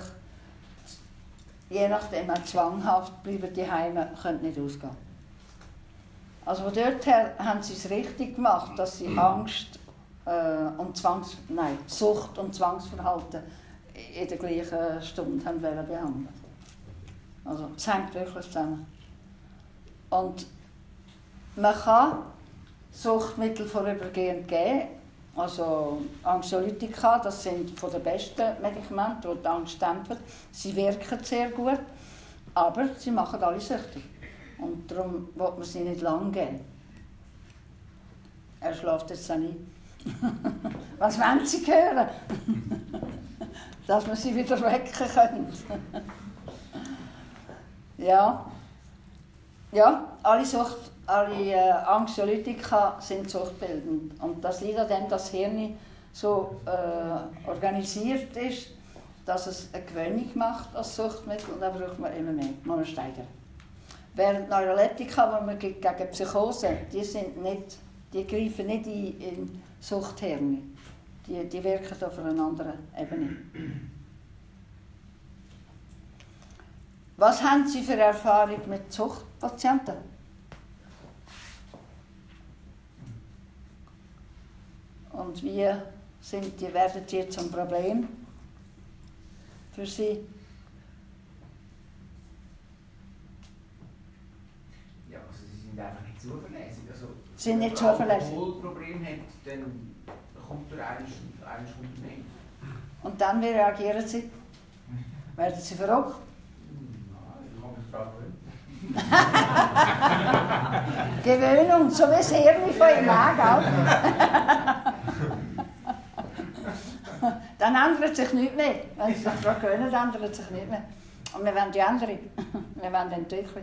Je nachdem auch zwanghaft bleiben die Heime, können nicht ausgehen. Also von dort her haben sie es richtig gemacht, dass sie Angst äh, und Zwangs, nein, Sucht und Zwangsverhalten in der gleichen Stunde haben wollen behandeln. Also es hängt wirklich zusammen. Und man kann Suchtmittel vorübergehend geben. Also Anxiolytika, das sind von den besten Medikamente, die die Angst dämpfen. Sie wirken sehr gut, aber sie machen alle süchtig. Und darum will man sie nicht lang geben. Er schläft jetzt auch nicht. Was wollen Sie hören? Dass wir sie wieder wecken können. Ja. Ja, alle, Sucht, alle äh, Anxiolytika sind suchtbildend. Und das liegt an dem, dass das Hirn so äh, organisiert ist, dass es eine Gewöhnung macht als Suchtmittel und dann braucht man immer mehr, muss man steigern. Während Neuroleptika, die man gegen Psychose, die, sind nicht, die greifen nicht in, in Suchthirn. Die, die wirken auf einer anderen Ebene. Was haben Sie für Erfahrung mit Suchtpatienten? Und wie sind die, werden die zum Problem für Sie? sind einfach nicht zuverlässig. Also, sind nicht wenn man zuverlässig. ein Alkoholproblem hat, dann kommt er eigentlich kommt er nicht. Und dann, wie reagieren sie? Werden sie verrückt? Nein, ich kann mich daran gewöhnen. Gewöhnung, so wie das Hirn von ihm auch. Dann ändert sich nichts mehr. Wenn sie sich daran gewöhnen, ändert sich nichts mehr. Und wir wollen die Änderung. Wir wollen die Entwicklung.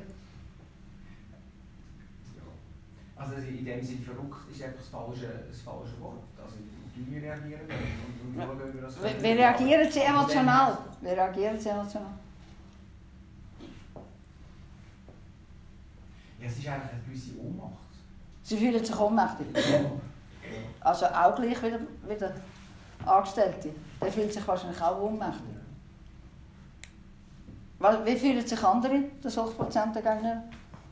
Also in dem Sinne verrückt ist einfach das falsche, das falsche Wort. Also wie reagieren wir und, und Ja. schauen, wie wir das Wie, wie reagieren sie emotional? Wie reagieren sie emotional? Ja, es ist einfach eine gewisse Ohnmacht. Sie fühlen sich ohnmächtig. Also auch gleich wie der, wie der Angestellte. Der fühlt sich wahrscheinlich auch ohnmächtig. Weil, wie fühlen sich andere, den Suchtpatienten gegenüber?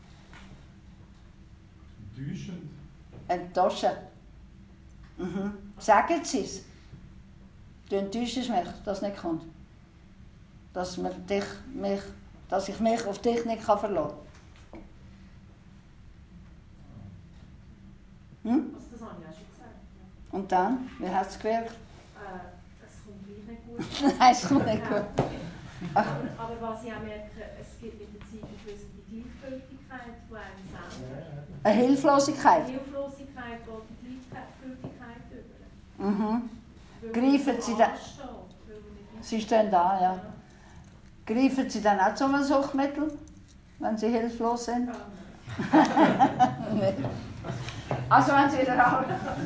Enttäuschend. Enttäuschen. Mhm. Sagen Sie es. Du enttäuschst mich, dass es nicht kommt. Dass, wir dich, mich, dass ich mich auf dich nicht verlassen kann. Hm? Also das habe ich auch schon gesagt. Ja. Und dann? Wie hat es gewirkt? Äh, es kommt gleich nicht gut. Nein, es kommt nicht gut. Aber, aber was ich auch merke, es gibt mit der Zeit eine gewisse Gleichgültigkeit von einem selber. Eine Hilflosigkeit. Die Hilflosigkeit geht die Gleichgültigkeit über. Mhm. Weil Greifen man Sie so da- ansteht, weil man nicht- Sie stehen da, ja. Greifen Sie dann auch zu einem Suchtmittel, wenn Sie hilflos sind? Nicht. Also wenn Sie wieder auch.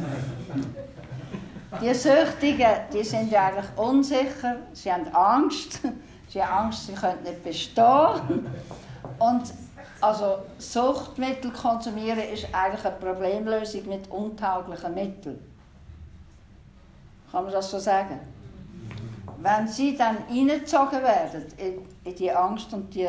Die Süchtigen, die sind ja eigentlich unsicher, sie haben Angst, sie haben Angst, sie können nicht bestehen. Und also Suchtmittel konsumieren ist eigentlich eine Problemlösung mit untauglichen Mitteln. Kann man das so sagen? Wenn sie dann reingezogen werden in, in die Angst und die,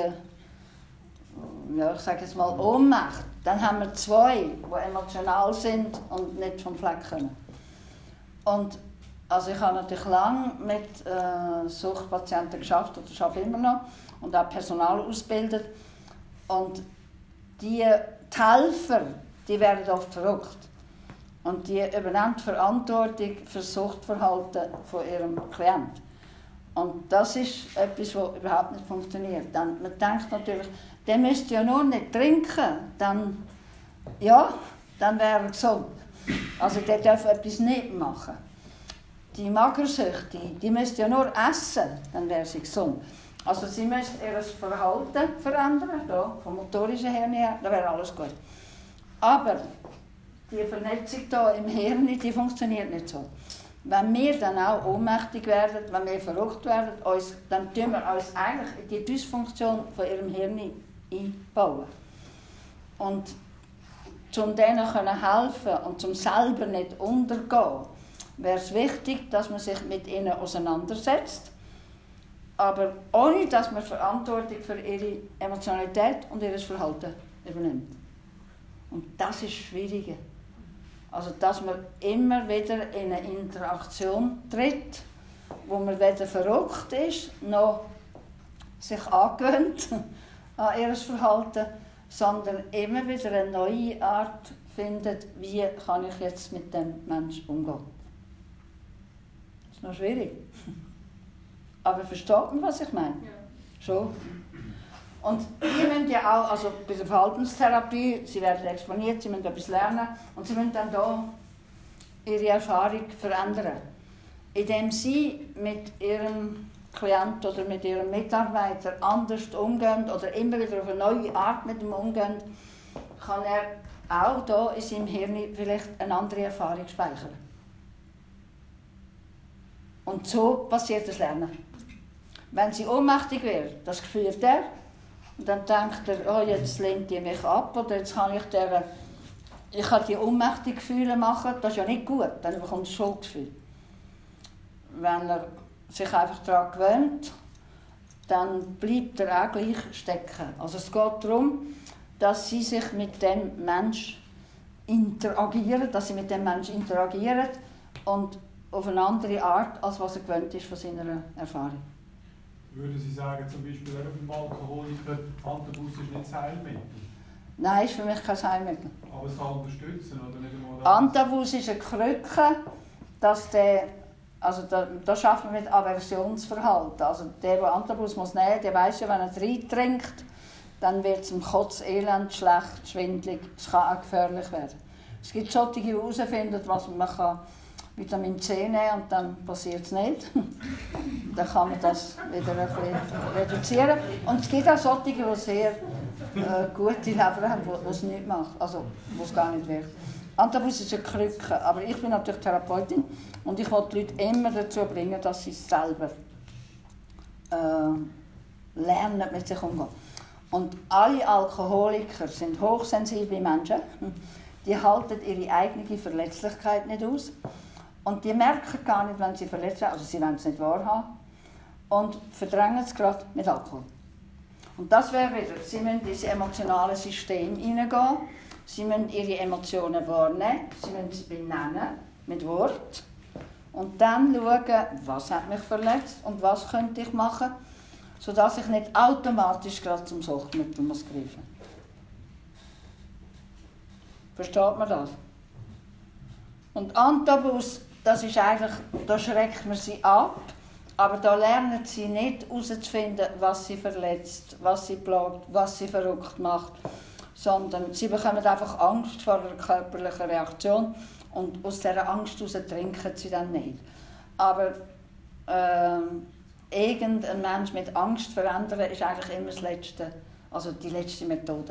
ja, ich sage jetzt mal Ohnmacht, dann haben wir zwei, die emotional sind und nicht vom Fleck kommen. Und also ich habe natürlich lange mit äh, Suchtpatienten geschafft oder arbeite immer noch und auch Personal ausgebildet. Und die, die Helfer, die werden oft verrückt. Und die übernehmen die Verantwortung für das Suchtverhalten von ihrem Klienten. Und das ist etwas, was überhaupt nicht funktioniert. Dann, man denkt natürlich, der müsste ja nur nicht trinken, dann, ja, dann wäre er gesund. Also der darf etwas nicht machen. Die Magersüchtige, die müsste ja nur essen, dann wäre sie gesund. Also sie müsste ihr Verhalten verändern, da, vom motorischen Hirn her, dann wäre alles gut. Aber die Vernetzung hier im Hirn, die funktioniert nicht so. Wenn wir dann auch ohnmächtig werden, wenn wir verrückt werden, uns, dann tun wir uns eigentlich in die Dysfunktion von ihrem Hirn einbauen. Und um denen helfen und um selber nicht untergehen, wäre es wichtig, dass man sich mit ihnen auseinandersetzt, aber ohne dass man Verantwortung für ihre Emotionalität und ihr Verhalten übernimmt. Und das ist schwieriger. Also, dass man immer wieder in eine Interaktion tritt, wo man weder verrückt ist, noch sich angewöhnt an ihr Verhalten, sondern immer wieder eine neue Art findet, wie kann ich jetzt mit dem Menschen umgehen. Das ist noch schwierig. Aber versteht man, was ich meine? Ja. Schon. Und die müssen ja auch, also bei der Verhaltenstherapie, sie werden exponiert, sie müssen etwas lernen und sie müssen dann da ihre Erfahrung verändern. Indem sie mit ihrem Klient oder mit ihrem Mitarbeiter anders umgehen oder immer wieder auf eine neue Art mit ihm umgehen, kann er auch da in seinem Hirn vielleicht eine andere Erfahrung speichern. Und so passiert das Lernen. Wenn sie ohnmächtig wird, das spürt er, und dann denkt er, oh, jetzt lehnt die mich ab, oder jetzt kann ich der, ich kann die ohnmächtigen Gefühle machen, das ist ja nicht gut, dann bekommt er Schuldgefühl. Wenn er sich einfach daran gewöhnt, dann bleibt er auch gleich stecken. Also es geht darum, dass sie sich mit dem Menschen interagieren, dass sie mit dem Menschen interagieren und auf eine andere Art, als was er gewöhnt ist von seiner Erfahrung. Würden Sie sagen, zum Beispiel beim Alkoholiker, Antabus ist nicht das Heilmittel? Nein, ist für mich kein Heilmittel. Aber es kann unterstützen, oder nicht einmal? Antabus ist eine Krücke, dass der, also da, da arbeiten wir mit Aversionsverhalten. Also der, der Antabus muss nehmen, der weiss ja, wenn er reintrinkt, dann wird es ihm Kotz, Elend, schlecht, schwindelig. Es kann auch gefährlich werden. Es gibt solche, die herausfinden, was man kann Vitamin C nehmen und dann passiert es nicht. Dann kann man das wieder ein bisschen reduzieren. Und es gibt auch solche, die sehr äh, gute Leber haben, die es nicht macht, also wo es gar nicht wirkt. Antabus ist eine Krücke, aber ich bin natürlich Therapeutin und ich will die Leute immer dazu bringen, dass sie selber äh, lernen, mit sich umzugehen. Und alle Alkoholiker sind hochsensible Menschen, die halten ihre eigene Verletzlichkeit nicht aus. Und die merken gar nicht, wenn sie verletzt sind, also sie wollen es nicht wahrhaben. Und verdrängen es gerade mit Alkohol. Und das wäre wieder, sie müssen in dieses emotionale System hineingehen, sie müssen ihre Emotionen wahrnehmen, sie müssen sie benennen, mit Wort. Und dann schauen, was hat mich verletzt und was könnte ich machen, sodass ich nicht automatisch gerade zum Suchtmittel muss greifen. Versteht man das? Und Antabus, das ist eigentlich, da schreckt man sie ab, aber da lernen sie nicht herauszufinden, was sie verletzt, was sie plagt, was sie verrückt macht, sondern sie bekommen einfach Angst vor einer körperlichen Reaktion und aus dieser Angst heraus trinken sie dann nicht. Aber äh, irgendein Mensch mit Angst verändern ist eigentlich immer das letzte, also die letzte Methode.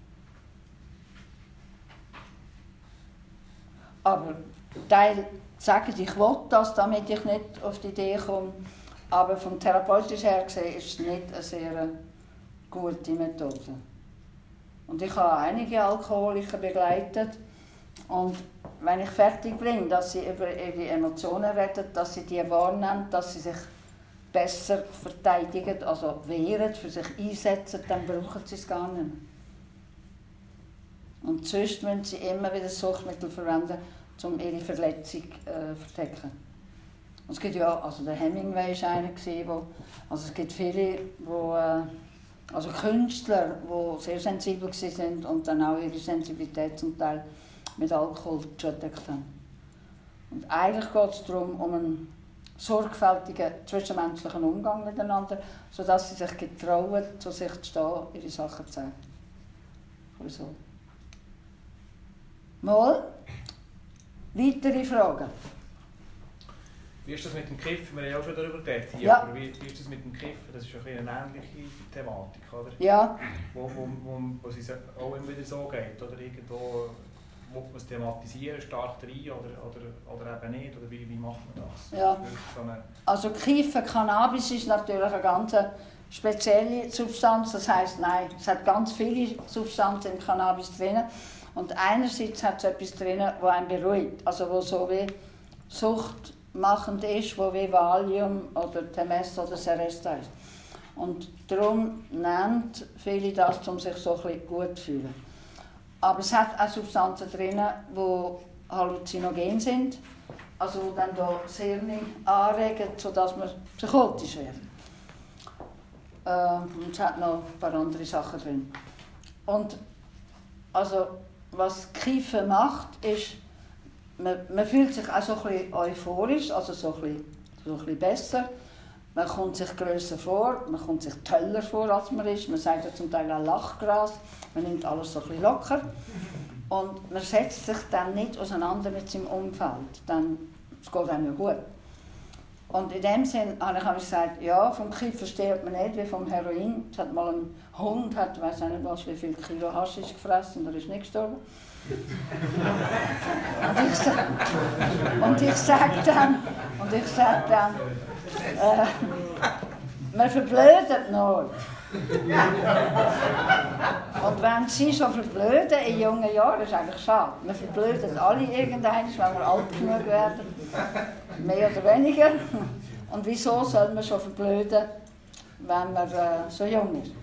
Aber Teil sagen, ich will das, damit ich nicht auf die Idee komme. Aber vom therapeutischen her gesehen ist es nicht eine sehr gute Methode. Und ich habe einige Alkoholiker begleitet. Und wenn ich fertig bin, dass sie über ihre Emotionen reden, dass sie die wahrnehmen, dass sie sich besser verteidigen, also wehren, für sich einsetzen, dann brauchen sie es gar nicht mehr. Und sonst müssen sie immer wieder Suchtmittel verwenden, um ihre Verletzung äh, zu verdecken. Und es gibt ja, also der Hemingway war einer, wo, also es gibt viele, wo, äh, also Künstler, die sehr sensibel waren und dann auch ihre Sensibilität zum Teil mit Alkohol geschädigt haben. Und eigentlich geht es darum, um einen sorgfältigen zwischenmenschlichen Umgang miteinander, sodass sie sich getrauen, zu sich zu stehen, ihre Sachen zu sagen. So. Mal. Weitere Fragen? Wie ist das mit dem Kiffen? Wir haben ja auch schon darüber geredet hier, ja. aber wie, wie ist das mit dem Kiffen? Das ist ja ein eine ähnliche Thematik, oder? Ja. Wo, wo, wo, wo es auch immer wieder so geht, oder irgendwo will man es thematisieren, stark rein oder, oder, oder eben nicht, oder wie, wie macht man das? Ja. das so eine also Kiffen, Cannabis ist natürlich eine ganz spezielle Substanz, das heisst, nein, es hat ganz viele Substanzen im Cannabis drin. Und einerseits hat es etwas drin, das einen beruhigt, also wo so wie suchtmachend ist, wo wie Valium oder Temest oder Seresta ist. Und darum nennt viele das, um sich so ein bisschen gut zu fühlen. Aber es hat auch Substanzen drin, die halluzinogen sind, also die dann da das Hirn anregen, sodass man psychotisch wird. Äh, und es hat noch ein paar andere Sachen drin. Und also, was Kiffen macht, ist, man, man fühlt sich auch so ein bisschen euphorisch, also so ein bisschen, so ein bisschen besser. Man kommt sich grösser vor, man kommt sich toller vor, als man ist. Man sagt ja zum Teil auch Lachgras, man nimmt alles so ein bisschen locker. Und man setzt sich dann nicht auseinander mit seinem Umfeld, dann es geht einem ja gut. Und in dem Sinn habe ich gesagt, ja, vom Kiffen stirbt man nicht wie vom Heroin. Es hat mal ein Hund, hat, ich weiß nicht was, wie viel Kilo Haschisch gefressen und er ist nicht gestorben. und ich sage und ich sag dann, und ich sag dann äh, man verblödet nur. Und wenn sie schon verblöden in jungen Jahren, ist eigentlich schade. Wir verblöden alle irgendwann, wenn wir alt genug werden. Mehr oder weniger. Und wieso soll man schon verblöden, wenn man äh, so jung ist?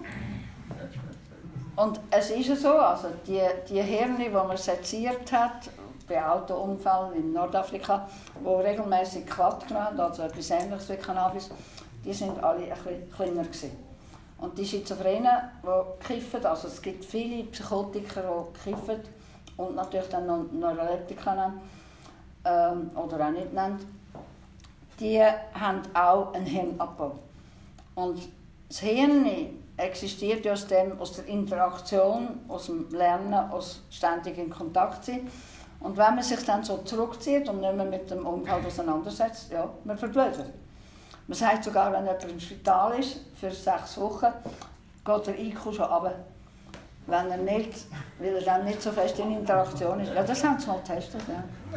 Und es ist ja so, also die, die Hirne, die man seziert hat, bei Autounfällen in Nordafrika, die regelmäßig Quat genommen haben, also etwas Ähnliches wie Cannabis, die sind alle ein bisschen kleiner gewesen. Und die Schizophrenen, die kiffen, also es gibt viele Psychotiker, die kiffen und natürlich dann noch Neuroleptika nennen, ähm, oder auch nicht nennen, die haben auch einen Hirnabbau. Und das Hirn existiert aus, dem, aus der Interaktion, aus dem Lernen, aus ständig in Kontakt sein. Und wenn man sich dann so zurückzieht und nicht mehr mit dem Umfeld auseinandersetzt, ja, man verblödet. Man sagt sogar, wenn jemand im Spital ist, für sechs Wochen, geht der I Q schon runter. Wenn er nicht, weil er dann nicht so fest in Interaktion ist. Ja, das haben sie mal getestet, ja.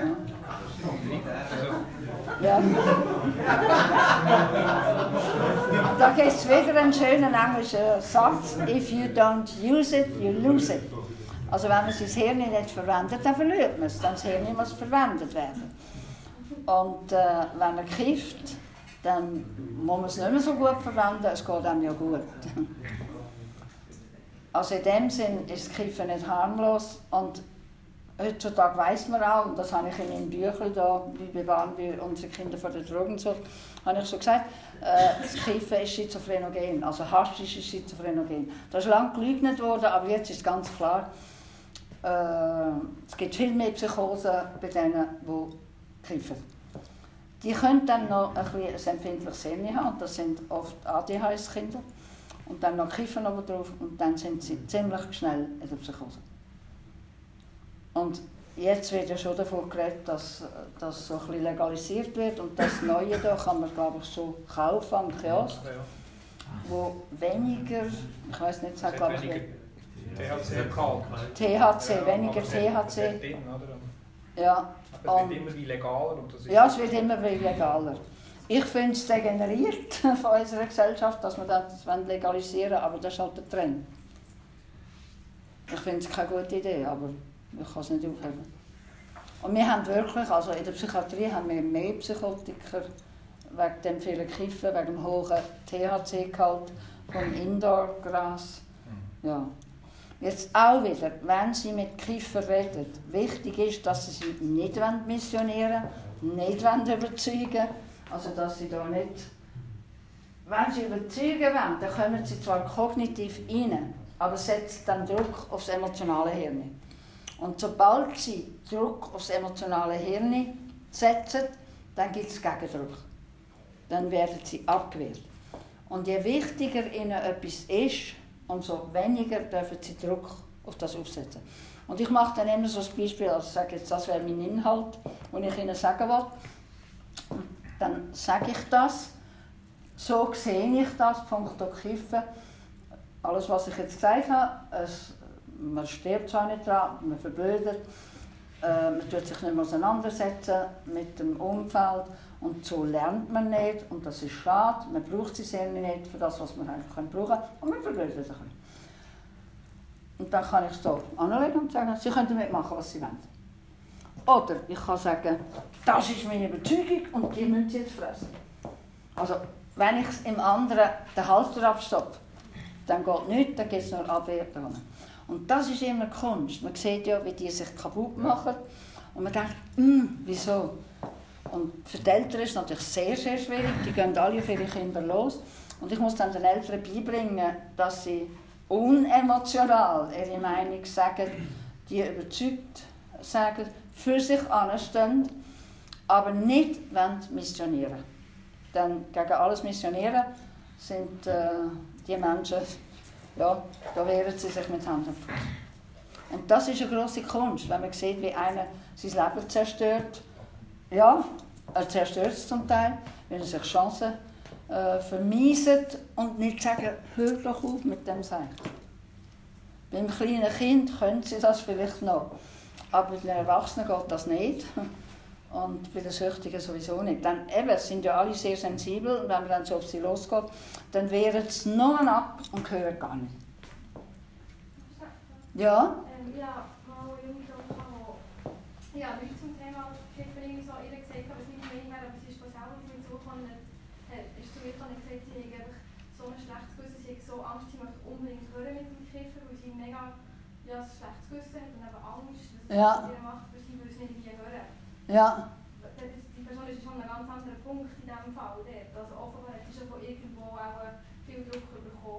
Ja. Ja. Da gibt es wieder einen schönen englischen Satz: If you don't use it, you lose it. Also wenn man sein Hirn nicht verwendet, dann verliert man es. Dann das Hirn muss verwendet werden. Und äh, wenn man kifft, dann muss man es nicht mehr so gut verwenden, es geht einem ja gut. Also in dem Sinn ist das Kiffen nicht harmlos. Und heutzutage weiss man auch, und das habe ich in meinem Büchlein da, wie bewahren wir unsere Kinder vor der Drogensucht, habe ich schon gesagt, äh, das Kiffen ist schizophrenogen, also Haschisch ist schizophrenogen. Das ist lange geleugnet worden, aber jetzt ist ganz klar, äh, es gibt viel mehr Psychosen bei denen, die kiffen. Die können dann noch ein, ein empfindliches Hirn haben, und das sind oft A D H S-Kinder. Und dann noch Kiffen oben drauf, und dann sind sie ziemlich schnell in der Psychose. Und jetzt wird ja schon davon geredet, dass das so ein bisschen legalisiert wird, und das Neue da kann man, glaube ich, schon kaufen am Kiosk, wo weniger, ich weiß nicht, sagt glaube ich, T H C, T H C, weniger T H C. Ja. Aber es wird immer legaler. Und das ist ja, es wird immer legaler. Ich finde es degeneriert von unserer Gesellschaft, dass wir das legalisieren wollen, aber das ist halt der Trend. Ich finde es keine gute Idee, aber ich kann es nicht aufheben. Und wir haben wirklich, also in der Psychiatrie haben wir mehr Psychotiker wegen dem vielen Kiffen, wegen dem hohen T H C-Gehalt vom Indoor-Gras. Ja. Jetzt auch wieder, wenn Sie mit Kiffen reden, wichtig ist, dass Sie sie nicht missionieren wollen, nicht überzeugen wollen. Also, dass Sie da nicht... Wenn Sie überzeugen wollen, dann kommen Sie zwar kognitiv rein, aber setzt dann Druck aufs emotionale Hirn. Und sobald Sie Druck aufs emotionale Hirn setzen, dann gibt es Gegendruck. Dann werden Sie abgewehrt. Und je wichtiger Ihnen etwas ist, umso weniger dürfen Sie Druck auf das aufsetzen. Und ich mache dann immer so ein Beispiel, also ich sage jetzt, das wäre mein Inhalt, den ich Ihnen sagen will. Dann sage ich das, so sehe ich das, punkto Kiffen. Alles, was ich jetzt gesagt habe, es, man stirbt zwar nicht dran, man verblödet, äh, man tut sich nicht mehr auseinandersetzen mit dem Umfeld, und so lernt man nicht, und das ist schade, man braucht sie sehr nicht für das, was man eigentlich brauchen kann, und man verblödet sich. Und dann kann ich es hier anlegen und sagen, Sie können damit machen, was Sie wollen. Oder ich kann sagen, das ist meine Überzeugung und die müssen Sie jetzt fressen. Also, wenn ich im anderen den Halter abstoppe, dann geht nichts, dann gibt es nur Abwehr dran. Und das ist immer Kunst. Man sieht ja, wie die sich kaputt machen, und man denkt, wieso? Und für die Eltern ist es natürlich sehr, sehr schwierig. Die gehen alle auf ihre Kinder los. Und ich muss dann den Eltern beibringen, dass sie unemotional ihre Meinung sagen, die überzeugt sagen, für sich anstehen, aber nicht missionieren. Denn gegen alles Missionieren sind äh, die Menschen, ja, da wehren sie sich mit Hand und Fuß. Und das ist eine grosse Kunst, wenn man sieht, wie einer sein Leben zerstört. Ja, er zerstört es zum Teil, weil er sich Chancen äh, vermiest und nicht sagen, hör doch auf mit dem Sein. Beim kleinen Kind können sie das vielleicht noch, aber bei den Erwachsenen geht das nicht. Und bei den Süchtigen sowieso nicht. Dann eben, sind ja alle sehr sensibel, und wenn man dann so auf sie losgeht, dann wehren sie nur ab und hören gar nicht. Ja? Ähm, ja, mal junge Frau, die ja nichts zum Thema Kiffen irgendwie so ihr gesagt habe, es nicht mehr wäre, aber sie ist von selber auf mich zugekommen, ist zu mir dann gesagt, sie hätte einfach so ein schlechtes Gewissen, sie hätte so Angst, sie möchte unbedingt hören mit dem Kiffen, weil sie mega ja, ein schlechtes Gewissen hat und eben Angst, dass es ja. mit ihr macht, weil sie würde es nicht mehr hören. Ja. Die Person ist schon ein ganz anderer Punkt in diesem Fall. Also offenbar hat sie schon von irgendwo auch viel Druck bekommen.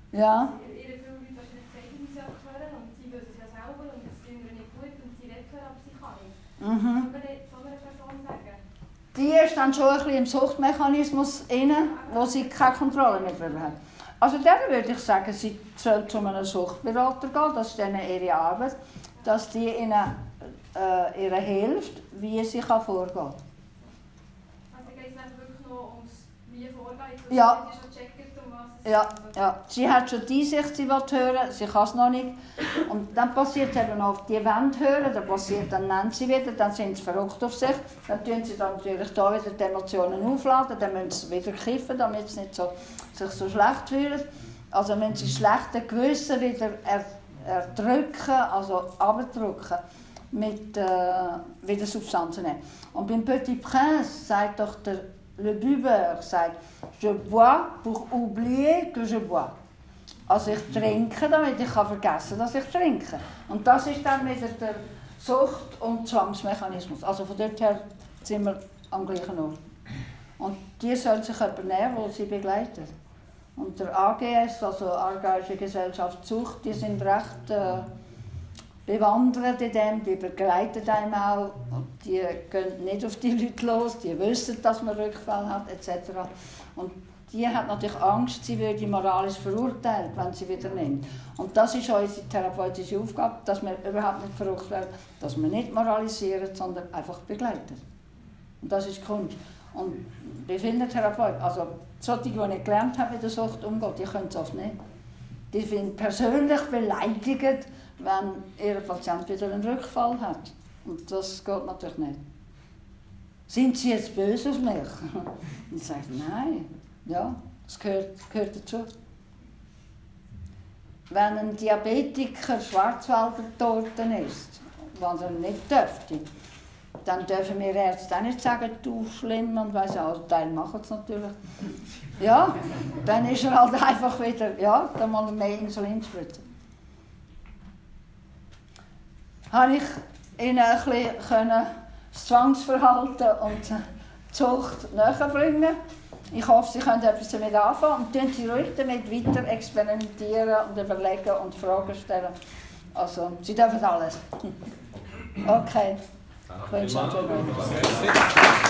Ja. Ihre viele Leute wahrscheinlich sagen, sie sollen hören und sie wissen es ja selber und das finden wir nicht gut und sie will hören, aber sie kann nicht. Mhm. Was soll man so einer Person sagen? Die ist dann schon ein bisschen im Suchtmechanismus inne, wo sie keine Kontrolle mehr darüber hat. Also dann würde ich sagen, sie soll zu einem Suchtberater gehen, das ist dann ihre Arbeit, dass die ihnen äh, ihre hilft, wie sie kann vorgehen kann. Also geht es nicht wirklich noch ums wie vorgehen? Ja. Sie schon gecheckt, um was es Ja, ja, sie hat schon die Sicht, sie will hören, sie kann es noch nicht. Und dann passiert es eben auf die Wand hören, dann passiert, dann nennt sie wieder, dann sind sie verrückt auf sich, dann tun sie dann natürlich da wieder die Emotionen aufladen, dann müssen sie wieder kiffen, damit sie nicht so, sich so schlecht fühlen. Also müssen sie schlechte Gewissen wieder er, erdrücken, also abdrücken, mit äh, wieder Substanzen nehmen. Und beim Petit Prince sagt doch der Le Buveur, sagt, je bois pour oublier que je bois. Also ich trinke, damit ich kann vergessen, dass ich trinke. Und das ist dann wieder der Sucht- und Zwangsmechanismus. Also von dort her sind wir am gleichen Ort. Und die soll sich jemand nehmen, der sie begleitet. Und der A G S, also Aargauische Gesellschaft Sucht, die sind recht äh, bewandert in dem, die begleiten einem auch. Und die gehen nicht auf die Leute los, die wissen, dass man Rückfall hat, et cetera. Und die hat natürlich Angst, sie würde moralisch verurteilt, wenn sie wieder nimmt. Und das ist unsere therapeutische Aufgabe, dass wir überhaupt nicht verrückt werden, dass wir nicht moralisieren, sondern einfach begleiten. Und das ist Kunst. Und bei vielen Therapeuten, also solche, die nicht gelernt haben, wie der Sucht umgeht, die können es oft nicht. Die sind persönlich beleidigt, wenn ihr Patient wieder einen Rückfall hat. Und das geht natürlich nicht. Sind Sie jetzt böse auf mich? Und ich sage, nein. Ja, das gehört, gehört dazu. Wenn ein Diabetiker Schwarzwälder-Torten isst, was er nicht dürfte, dann dürfen wir Ärzte auch nicht sagen, du schlimm und weiss auch, Teil machen es natürlich. Ja, dann ist er halt einfach wieder, ja, dann muss er mehr Insulin spritzen. Habe ich Ihnen ein bisschen das Zwangsverhalten und die Zucht näher bringen. Ich hoffe, Sie können etwas damit anfangen und tun Sie ruhig damit weiter experimentieren und überlegen und Fragen stellen. Also, Sie dürfen alles. Okay. Ich wünsche Ihnen